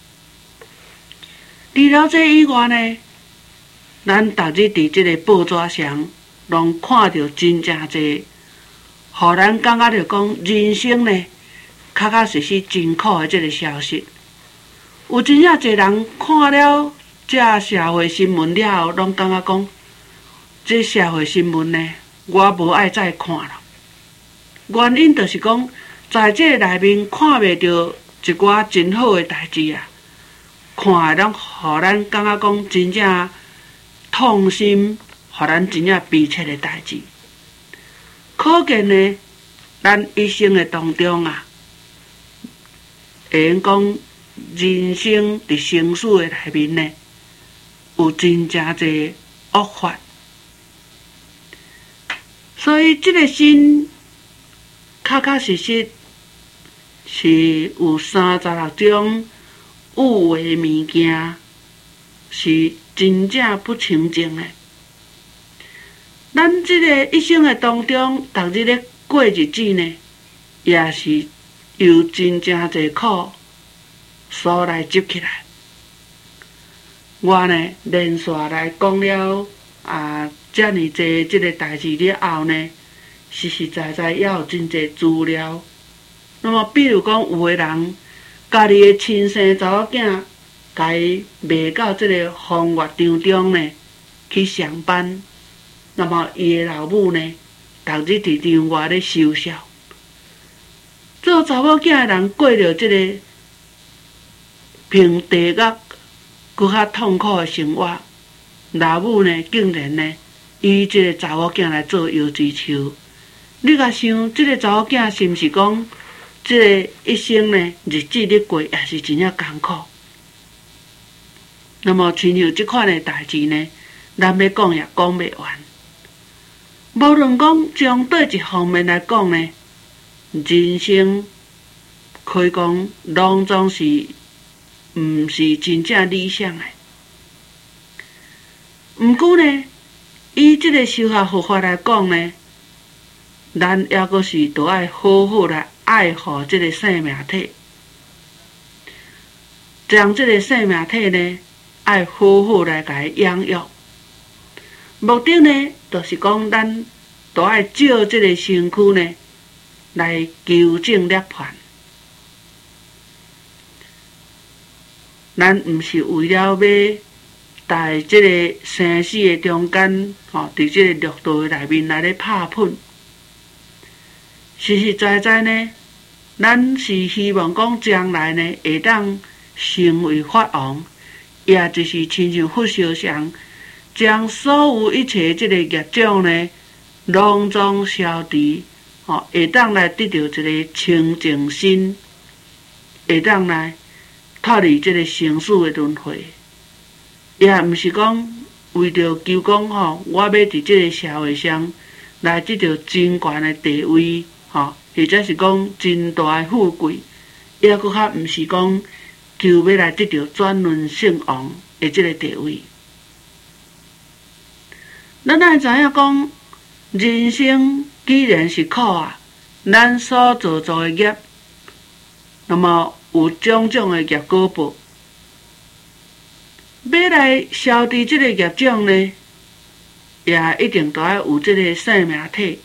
除了这以外呢，咱逐日伫即个报纸上，拢看到真正侪，互咱感觉着讲人生呢，确确实实真苦的即个消息。有真正侪人看了这社会新闻了后，拢感觉讲，这社会新闻呢，我无爱再看了。原因就是讲，在这内面看袂到一寡真好的代志啊，看的拢互咱感觉讲真正痛心，互咱真正悲切的代志。可见呢，咱一生的当中啊，会用讲人生伫生死的内面呢，有真正侪恶法。所以这个心，确确实实是有三十六种有为物件，是真正不清净的。咱这个一生的当中，逐日咧过日子呢， 也是由真正侪苦所来集起来。我呢连续来讲了啊，遮尔济即个代志了后呢，实实在在也有真济资料。那么，比如讲，有个人家己的亲生查某囝，甲伊卖到即个风月场中呢去上班，那么伊的老母呢，逐日伫场外咧收笑。做查某囝的人过着即个平地甲搁较痛苦的生活，老母呢竟然呢以即个查某囝来做摇钱树。你甲想，即个查某囝是毋是讲，即个一生呢日子咧过，也是真正艰苦？那么，亲像即款的代志呢，咱要讲也讲袂完。无论讲从倒一方面来讲呢，人生可以讲拢总是毋是真正理想的。毋过呢，以即个修学佛法来讲呢，咱抑阁是着爱好好来爱护即个生命体，将即个生命体呢，爱好好来甲伊养育。目的呢，就是讲咱着爱借即个身躯呢，来求证涅槃。咱毋是为了要在即个生死的中间，吼，伫即个六道的内面来咧拍拼。实实在在呢，咱是希望讲将来呢，会当成为法王，也就是亲像佛烧香，将所有一切即个业障呢，拢总消除，吼，会当来得到一个清净心，会当来脱离即个生死的轮回，也毋是讲为着求讲吼，我要伫即个社会上来得到真悬的地位，吼，或者是讲真大的富贵，也搁较毋是讲求要来得到转轮圣王的即个地位。咱爱知影讲，人生既然是苦啊，咱所做做的业，那么有种种的业果报，要来消除即个业障呢，也一定都要有即个生命体。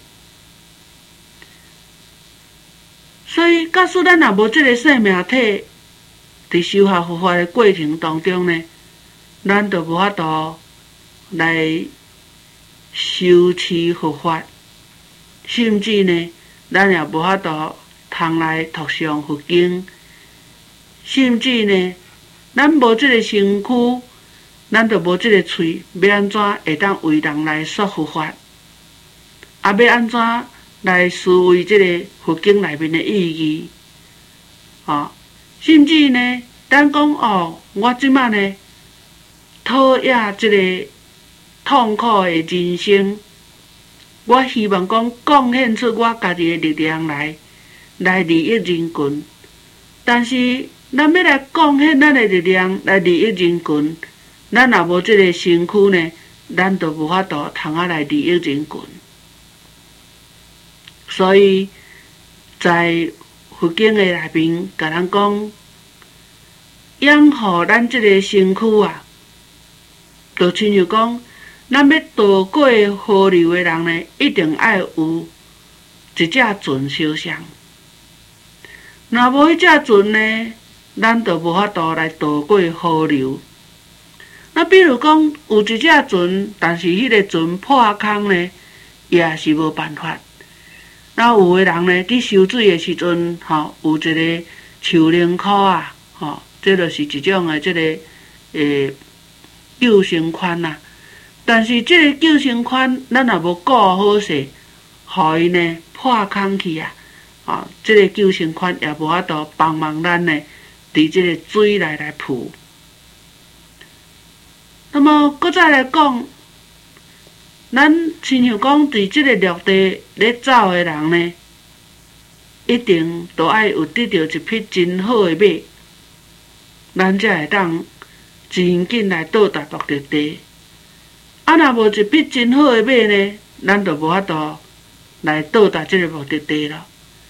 所以，假使咱若无即个生命体，伫修学佛法的过程当中呢，咱就无法度来修持佛法，甚至呢，咱也无法度通来读诵佛经，甚至呢，咱无即个身躯，咱就无即个喙，要安怎会当为人来说佛法？啊，要安怎来思维即个佛经内面的意义？哦，甚至呢，咱讲哦，我即摆呢，讨厌即个痛苦的人生，我希望讲贡献出我家己的力量来，来利益人群。但是，咱要来贡献咱的力量来利益人群，咱若无即个身躯呢，咱就无法度通啊来利益人群。所以，在佛经的内面，甲咱讲，养护咱即个身躯啊，就亲像讲，咱要渡过河流的人呢，一定爱有一只船相像。若无迄只船呢，咱就无法度来渡过河流。那比如讲，有一只船，但是迄个船破空呢，也是无办法。那有的人呢，伫收水的时阵，吼，有一个树灵箍啊，吼，这就是一种的这个诶救生圈呐。但是这个救生圈，咱若无顾好势，互伊呢破空去啊，啊，这个救生圈也无法度帮忙咱呢，伫这个水内来浮。那么，搁再来讲。咱亲像讲，伫即个陆地咧走的人呢，一定都爱有得到一匹真好的马，咱才会当真紧来到达目的地。啊，若无一匹真好的马呢，咱就无法度来到达即个目的地咯。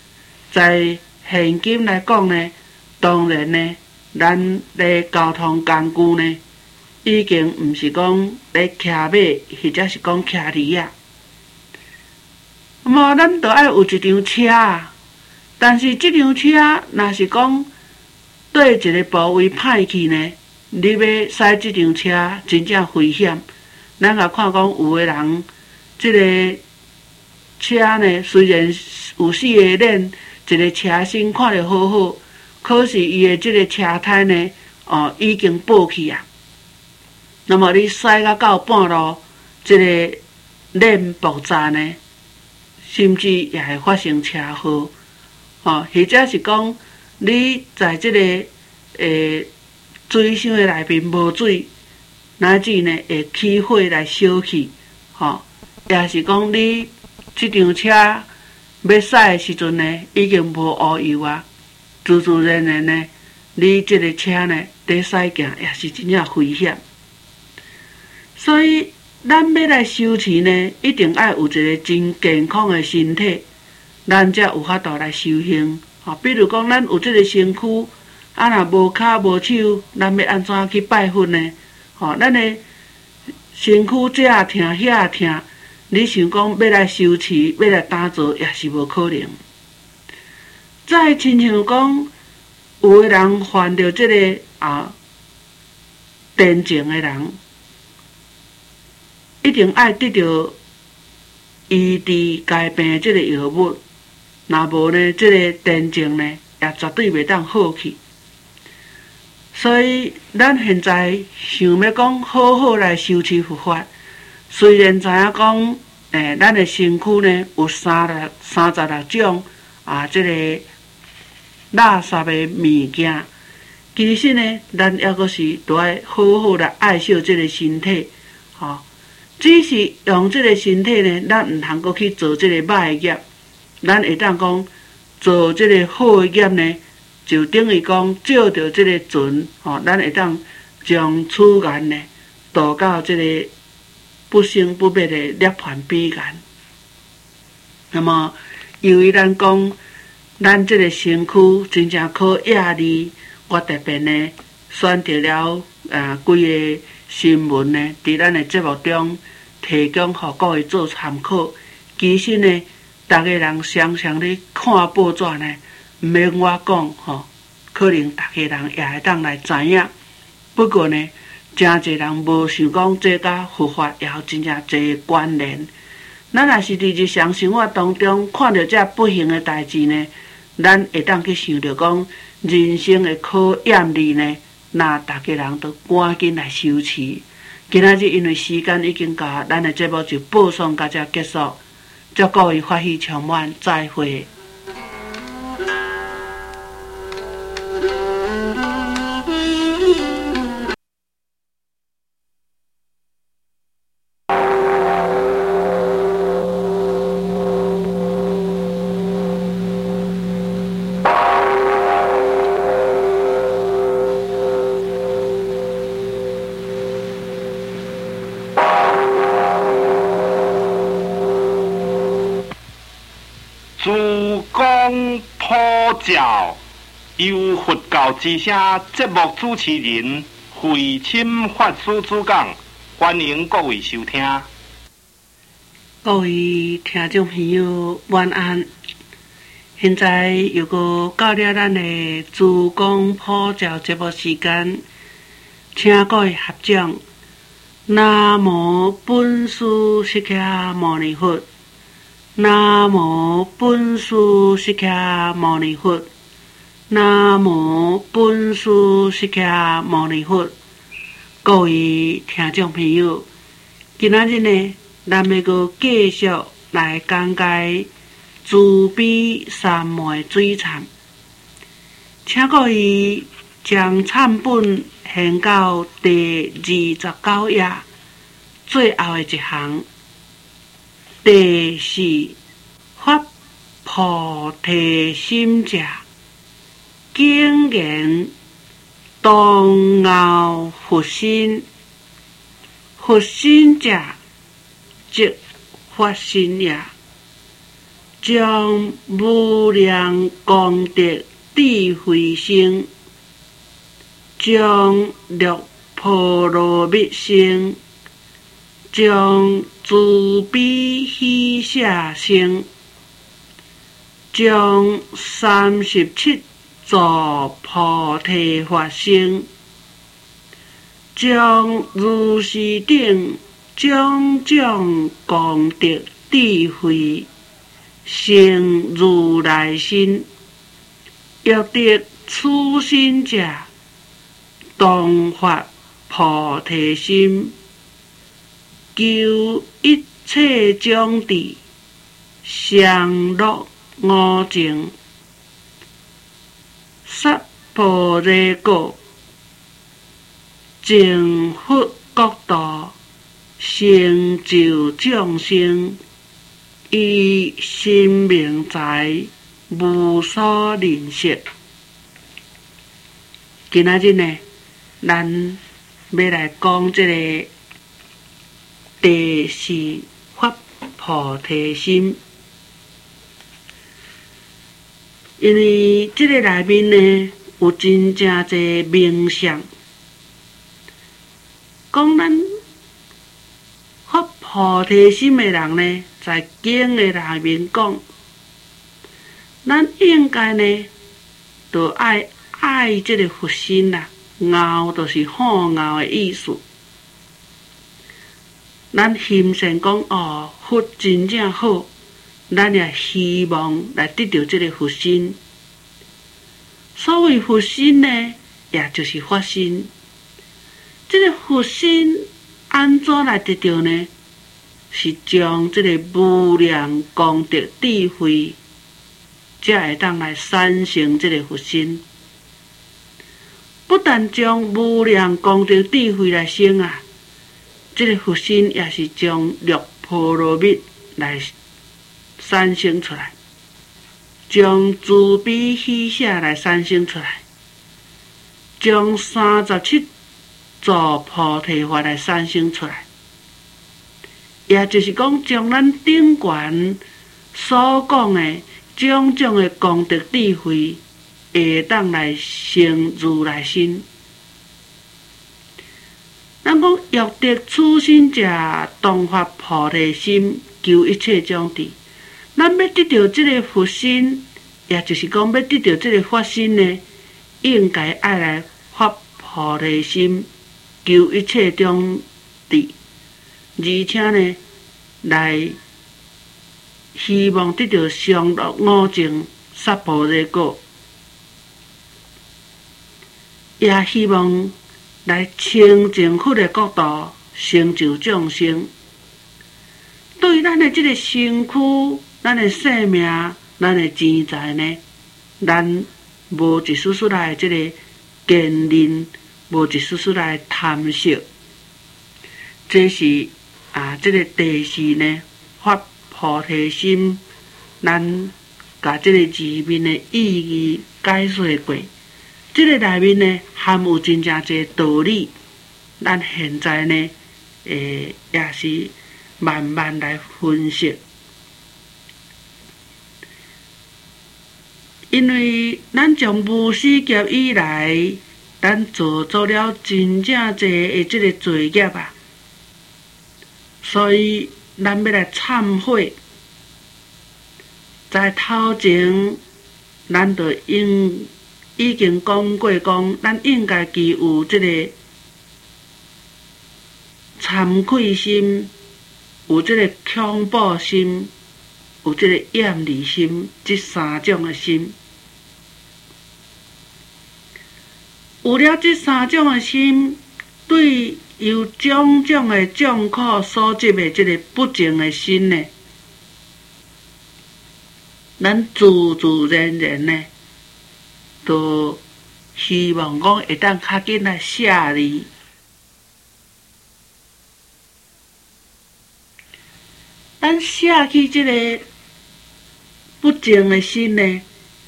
在现今来讲呢，当然呢，咱咧交通工具呢，已经毋是讲咧骑马，或者是讲骑驴啊。那么咱着爱有一张车啊，但是即张车若是讲对一个部位歹去呢，你要驶即张车真正危险。咱也看讲有个人，即、这个车呢，虽然有四个链，一个车身看着好好，可是伊的即个车胎呢，哦，已经爆去啊。那么你驶到到半路，即、这个链爆炸呢，甚至也会发生车祸，哦，或者是讲你在即、这个诶水箱的内面无水，乃至呢会起火来烧去，吼、哦，也是讲你即张车要驶的时阵呢，已经无乌油啊，自自然然呢，你即个车呢在驶行也是真正危险。所以咱要来修持呢，一定要有一个真健康的身体，咱才有法度来修行。吼、哦，比如讲，咱有即个身躯，啊，若无骹无手，咱要安怎去拜佛呢？吼、哦，咱的身躯这啊疼遐啊疼，你想讲要来修持，要来打坐，也是无可能。再亲像讲，有个人患着即、这个啊癫症的人，一定爱得到医治该病的即个药物，若无呢，即、这个癫症呢，也绝对袂当好去。所以，咱现在想要讲好好来修持佛法，虽然知影讲，诶，咱的身躯呢有三六三十六种啊，即、这个垃圾的物件，其实呢，咱抑阁是都爱好好来爱惜即个身体，吼、哦。只是用即个身体呢，咱毋通阁去做即个歹的业，咱会当讲做即个好的业呢。就等于讲照着即个船，吼、哦，咱会当将此岸呢渡到即个不生不灭的涅槃彼岸。那么，由于咱讲咱即个身躯真正可压力，我特别呢选择了啊几个新闻呢，伫咱的节目中提供互各位做参考。其实呢，逐个人常常咧看报纸呢。毋免我讲吼，可能逐个人也会当来知影。不过呢，真侪人无想讲这甲佛法也有真正侪关联。咱若是伫日常生活当中看到这不幸的代志呢，咱会当去想着讲人生的考验力呢，那逐个人都赶紧来修持。今仔日因为时间已经到，咱的节目就播送到这结束。祝各位法喜充满，再会。 诸公普照，由佛教之声节目主持人慧钦法师主讲，欢迎各位收听。 各位听众朋友，晚安。现在又搁到了咱的诸公普照节目时间，请各位合掌。南无本师释迦牟尼佛。南无本师释迦牟尼佛，南无本师释迦牟尼佛。各位听众朋友，今仔日呢，咱要阁继续来讲解慈悲三昧水忏，请各位将忏本献到第二十九页最后的一行。第四，发菩提心者，竟然当傲佛心。佛心者，即法心也。 将无量功德智慧生，将六波罗蜜生，将慈悲喜舍生，将三十七座菩提法生，将如是等种种功德智慧生如来心，欲得此心者，当发菩提心，求一切种智，常乐五净，萨婆诃果，净佛国度，成就众生，以心明财，无所吝惜。今仔日呢，咱要来讲这个第四发菩提心，因为这个内面呢有真正侪名相，讲咱发菩提心的人呢，在经的内面讲，咱应该呢，就爱爱这个佛心啦，熬就是好熬的意思。咱心善讲哦，佛真正好，咱也希望来得到这个佛心。所谓佛心呢，也就是法心。这个佛心安怎来得到呢？是将这个无量功德智慧，才会当来产生这个佛心。不但将无量功德智慧来生啊，这个佛心也是将六波罗蜜来产生出来，将慈悲喜舍来产生出来，将三十七座菩提法来产生出来，也就是讲，将咱顶悬所讲的种种的功德智慧，会当来成如来心。咱讲欲得此心者，当发菩提心，求一切种智。咱要得到这个佛心，也就是讲要得到这个法心呢，应该爱来发菩提心，求一切种智，而且呢，来希望得到常乐五净萨婆诃果，也希望来清净佛的国度，成就众生。对咱的这个身躯、咱的性命、咱的钱财呢，咱无一丝丝来这个坚韧，无一丝丝来贪惜。这是啊，这个第四呢，发菩提心，咱甲这个字面的意义解说过。这个内面呢，含有真正侪道理，咱现在呢，诶，也是慢慢来分析。因为咱从无始劫以来，咱做做了真正侪的这个罪业啊，所以咱要来忏悔。在头前，咱就应已经讲过，讲咱应该具有这个惭愧心，有这个恐怖心，有这个厌离心，这三种的心。有了这三种的心，对由种种的众苦所集的这个不净的心呢，咱自自然然呢，都希望讲会当较紧来舍离。咱舍去这个不净的心呢，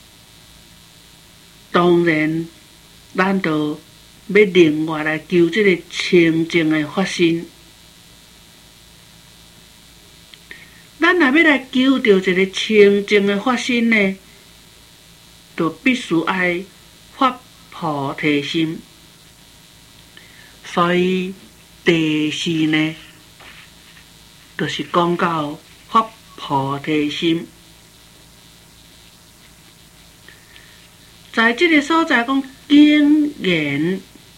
当然咱就要另外来求这个清净的法心。咱咱若要来求着一个清净的发心呢，就必须爱发菩提心。所以第四呢，就是讲到发菩提心。在这个所在讲经言，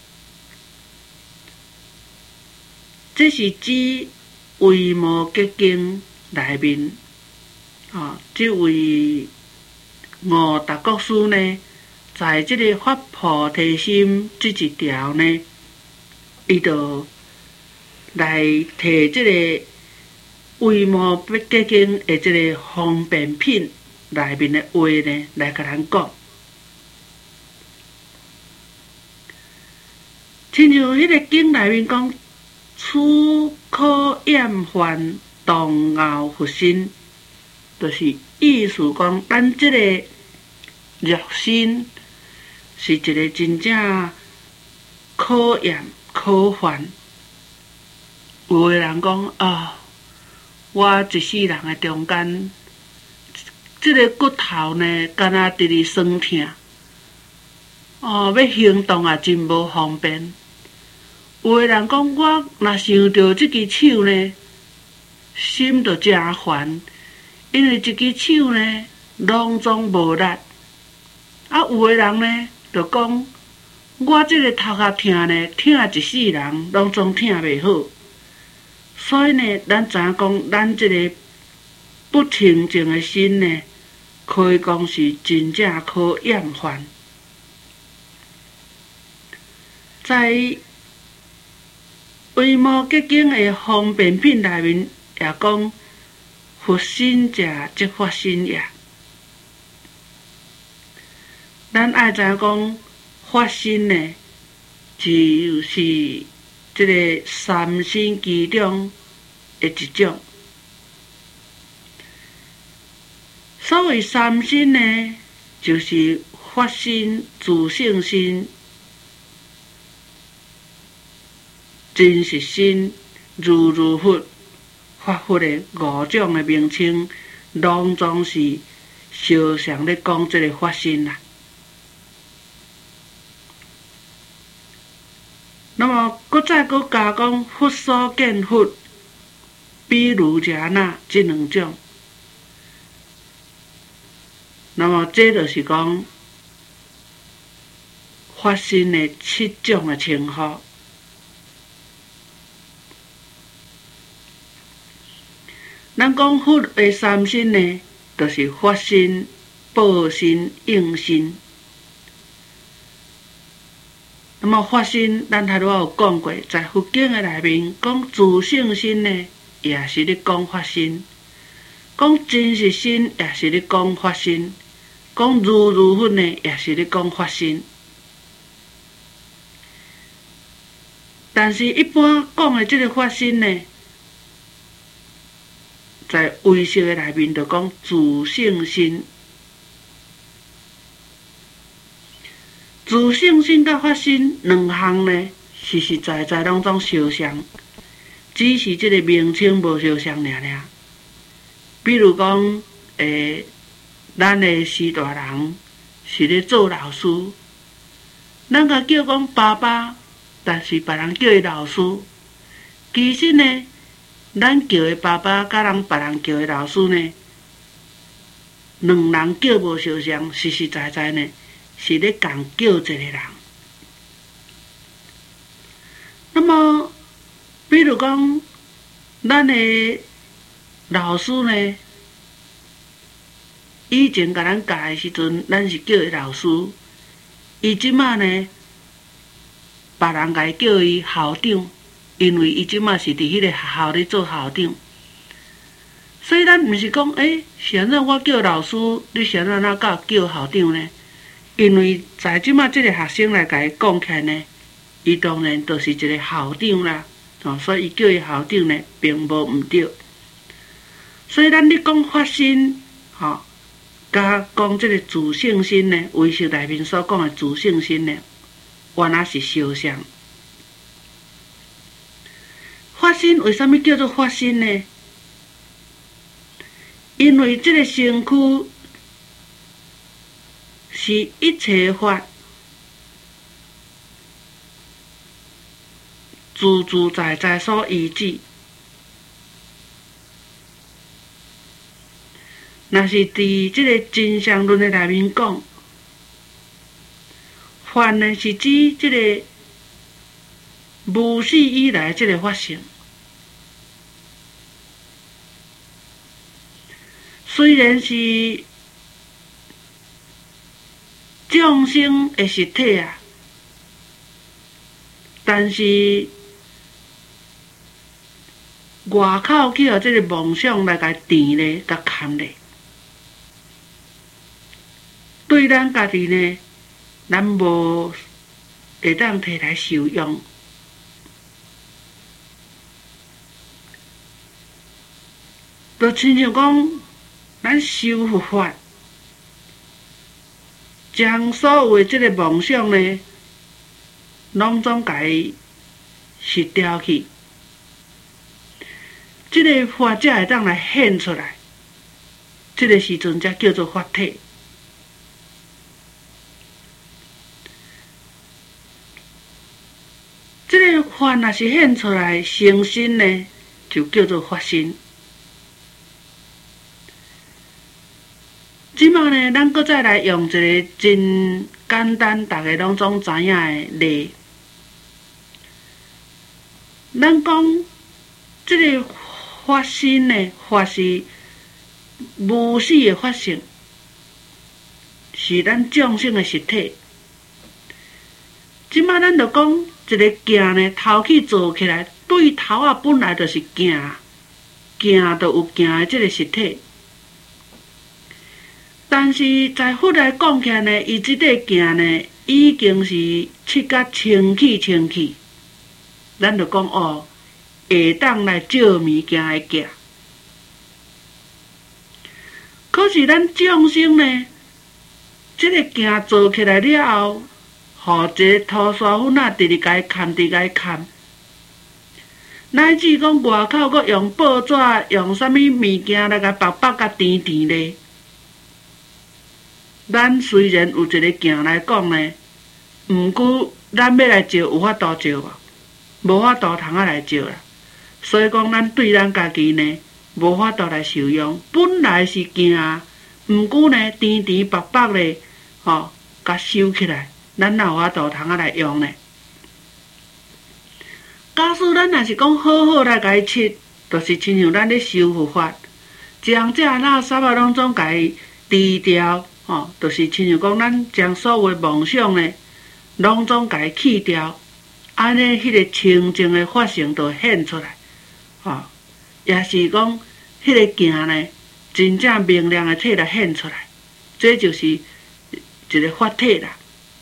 这是指维摩诘经内面，啊，这位五达国师呢，在这个发菩提心这一条呢，伊就来摕这个维摩诘经的这个方便品内面的话呢，来甲咱讲。亲像迄个经内面讲，此可厌烦动傲佛心，就是意思讲，咱即个肉身是一个真正可厌可烦。有的人讲啊，我一世人的中间，即个骨头呢，敢若直直酸痛，哦，要行动也真无方便。有的人讲，我若想到即只手呢，心就真烦，因为一只手呢，拢总无力。啊，有的人呢，就讲，我即个头壳痛呢，痛一世人，拢总痛袂好。所以呢，咱知影讲，咱即个不清净的心呢，可以讲是真正可厌烦。在维摩诘经的方便品内面也讲，佛心者即发心也。咱爱知影讲，发心呢，就是即个三心其中的一种。所谓三心呢，就是发心、自性心、真实心、如如佛、法佛的五种的名称，拢总是相常咧讲即个发心啦。那么，搁再搁加讲佛所见佛，比如遮那即两种。那么，这就是讲发心的七种的称呼。咱讲佛的三心呢，就是发心、报心、应心。那么发心，咱头拄仔有讲过，在佛经的内面讲自性心呢，也是咧讲发心；讲真实心，也是咧讲发心；讲如如佛呢，也是咧讲发心。但是，一般讲的这个发心呢，在唯识的内面就讲自性心。自性心甲发心两项呢，实实在在拢总相像，只是即个名称无相像尔尔。比如讲，诶，咱的师大人是咧做老师，咱甲叫讲爸爸，但是别人叫伊老师，其实呢，咱叫的爸爸，甲人别人叫的老师呢，两人叫无相像，实实在在呢。是咧共叫一个人。那么，比如讲，咱的老师呢，以前甲咱教的时阵，咱是叫伊老师；伊即马呢，别人甲伊叫伊校长，因为伊即马是伫迄个学校咧做校长。所以咱毋是讲，诶、欸，现在我叫老师，你现在哪敢叫校长呢？因为在即马即个学生来甲伊讲起来呢，伊当然就是一个校长啦，哦，所以伊叫伊校长呢，并无毋对。所以咱咧讲发心，吼、哦，甲讲即个自性心呢，唯识内面所讲的自性心呢，原来是相像。发心为什么叫做发心呢？ 因为这个身躯是一切法自自在在所依止。若是伫即个真相论的内面讲，法呢是指即个无始以来即个法性。虽然是众生的实体啊，但是外口去互即个梦想来甲填咧、甲牵咧。对咱家己呢，咱无会当摕来受用，就亲像讲，咱修佛法，将所有的即个梦想呢，拢总甲伊失掉去，即个法才会当来显出来，即个时阵才叫做法体。即个法若是显出来成身呢，就叫做法身。即摆呢，咱搁再来用一个真简单，大家拢总知影的例。咱讲即个法身呢，法是无始的法性，是咱众生的实体。即摆咱就讲。一个镜呢，头去做起来，对头啊本来就是镜，镜就有镜的即个实体。但是在佛来讲起来呢，伊即个镜呢，已经是切甲清气清气，咱就讲哦，会当来照物件的镜。可是咱众生呢，即个镜做起来了后，互一个涂刷粉啊，直直甲伊牵，直直甲伊牵，乃至讲外口阁用报纸、用啥物物件来甲白白甲甜甜咧。咱虽然有一个镜来讲呢，毋过咱要来照，有法度照无？无法度通啊来照啦。所以讲，咱对咱家己呢，无法度来受用。本来是镜，毋过呢，甜甜白白咧，吼，甲收起来。咱哪有法度通啊来用呢？假使咱若是讲好好来甲伊切，就是亲像咱咧修佛法，将这垃圾啊拢总甲伊除掉，吼，就是亲像讲咱将所有的梦想呢，拢总甲伊去掉，安尼迄个清净的法性就显出来，吼，也是讲迄个镜呢，真正明亮的体来显出来，这就是一个法体啦。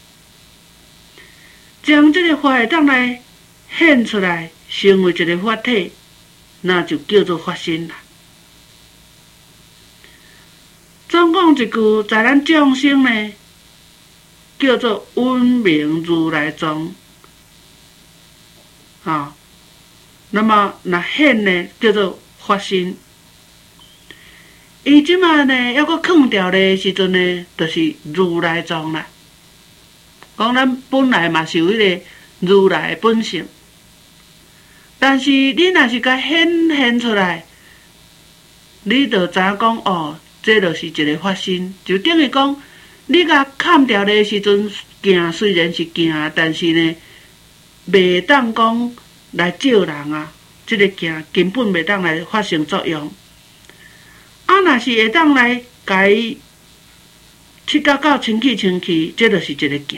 将这个法会当来显出来，成为一个法体，那就叫做法身啦。总讲一句，在咱众生呢，叫做闻名如来藏，啊，那么那显呢，叫做法身。伊即马呢，还阁放掉的时阵呢，就是如来藏啦。讲咱本来嘛是有迄个如来的本性，但是你若是甲显现出来，你就知影讲哦，这就是一个法身，就等于讲你甲砍掉的时阵，镜虽然是镜，但是呢，袂当讲来照人啊，这个镜根本袂当来发生作用。啊，若是会当来甲伊切到到清气清气，这就是一个镜。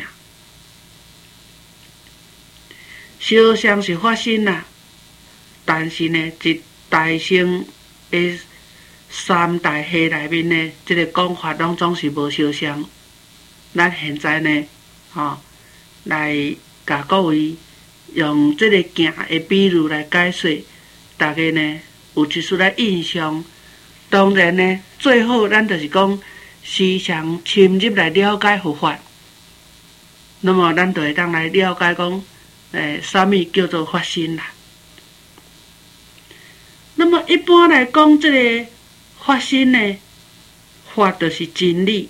小相是法身啦，但是呢，一大乘的三大系内面呢，即、这个讲法拢总是无相像。咱现在呢，吼、哦、来甲各位用即个镜的比喻来解说，大家呢有一丝仔印象。当然呢，最好咱就是讲时常深入来了解佛法，那么咱就会当来了解讲。诶，啥物叫做法身啦？那么一般来讲，这个法身呢，法就是真理。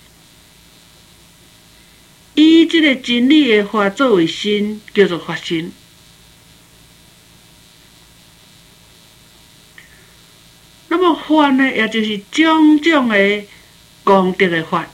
以这个真理的法作为身，叫做法身。那么法呢，也就是种种的功德的法，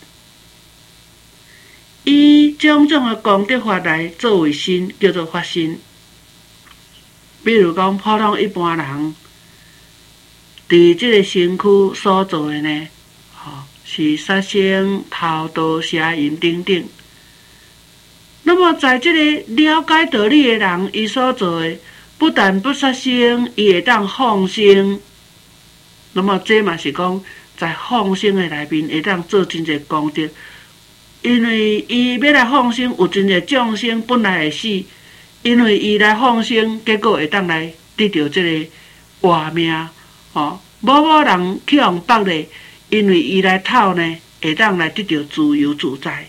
以种种的功德法来作为身，叫做法身。比如讲，普通一般人伫即个身躯所做的呢，吼、哦、是杀生、偷盗、邪淫等等。那么，在即个了解道理的人，伊所做的不但不杀生，伊会当放生。那么，这嘛是讲在放生的内面会当做真侪功德，因为伊要来放生，有真侪众生本来会死，因为伊来放生，结果会当来得到即个活命。哦，某某人去互绑咧，因为伊来偷呢，会当来得到自由自在。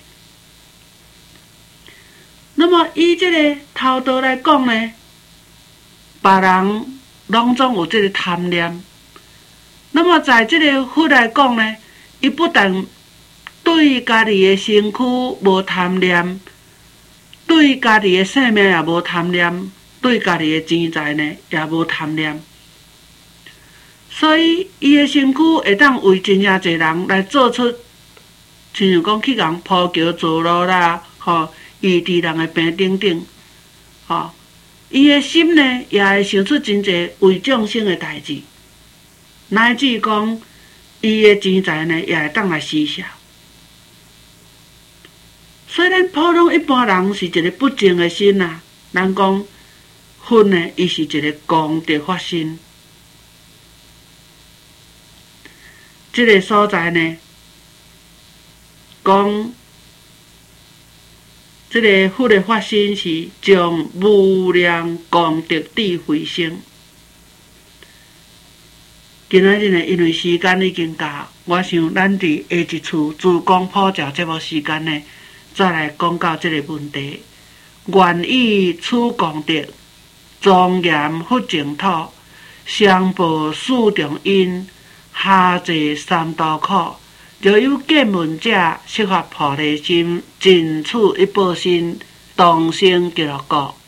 那么以这个偷盗来讲呢，别人拢总有这个贪念。那么在这个佛来讲呢，伊不但对家己的身躯无贪念，对家己的性命也无贪念，对家己的钱财呢也无贪念。所以伊的身躯会当为真正侪人来做出，亲像讲去人铺桥造路啦，吼。医治人的病等等，吼、哦，伊的心呢，也会想出真侪为众生的代志，乃至讲伊的钱财呢，也会当来施舍。虽然普通一般人是一个不净的心啊，人讲佛呢，伊是一个功德法身。这个所在呢，讲。这个佛的法身是将无量功德智慧生。今仔日呢，因为时间已经到，我想咱伫下一次自讲普教节目时间呢，再来讲到这个问题。愿以此功德，庄严佛净土，上报四重因，下济三途苦。若有见闻者，悉发菩提心，尽此一报身，当生极乐国。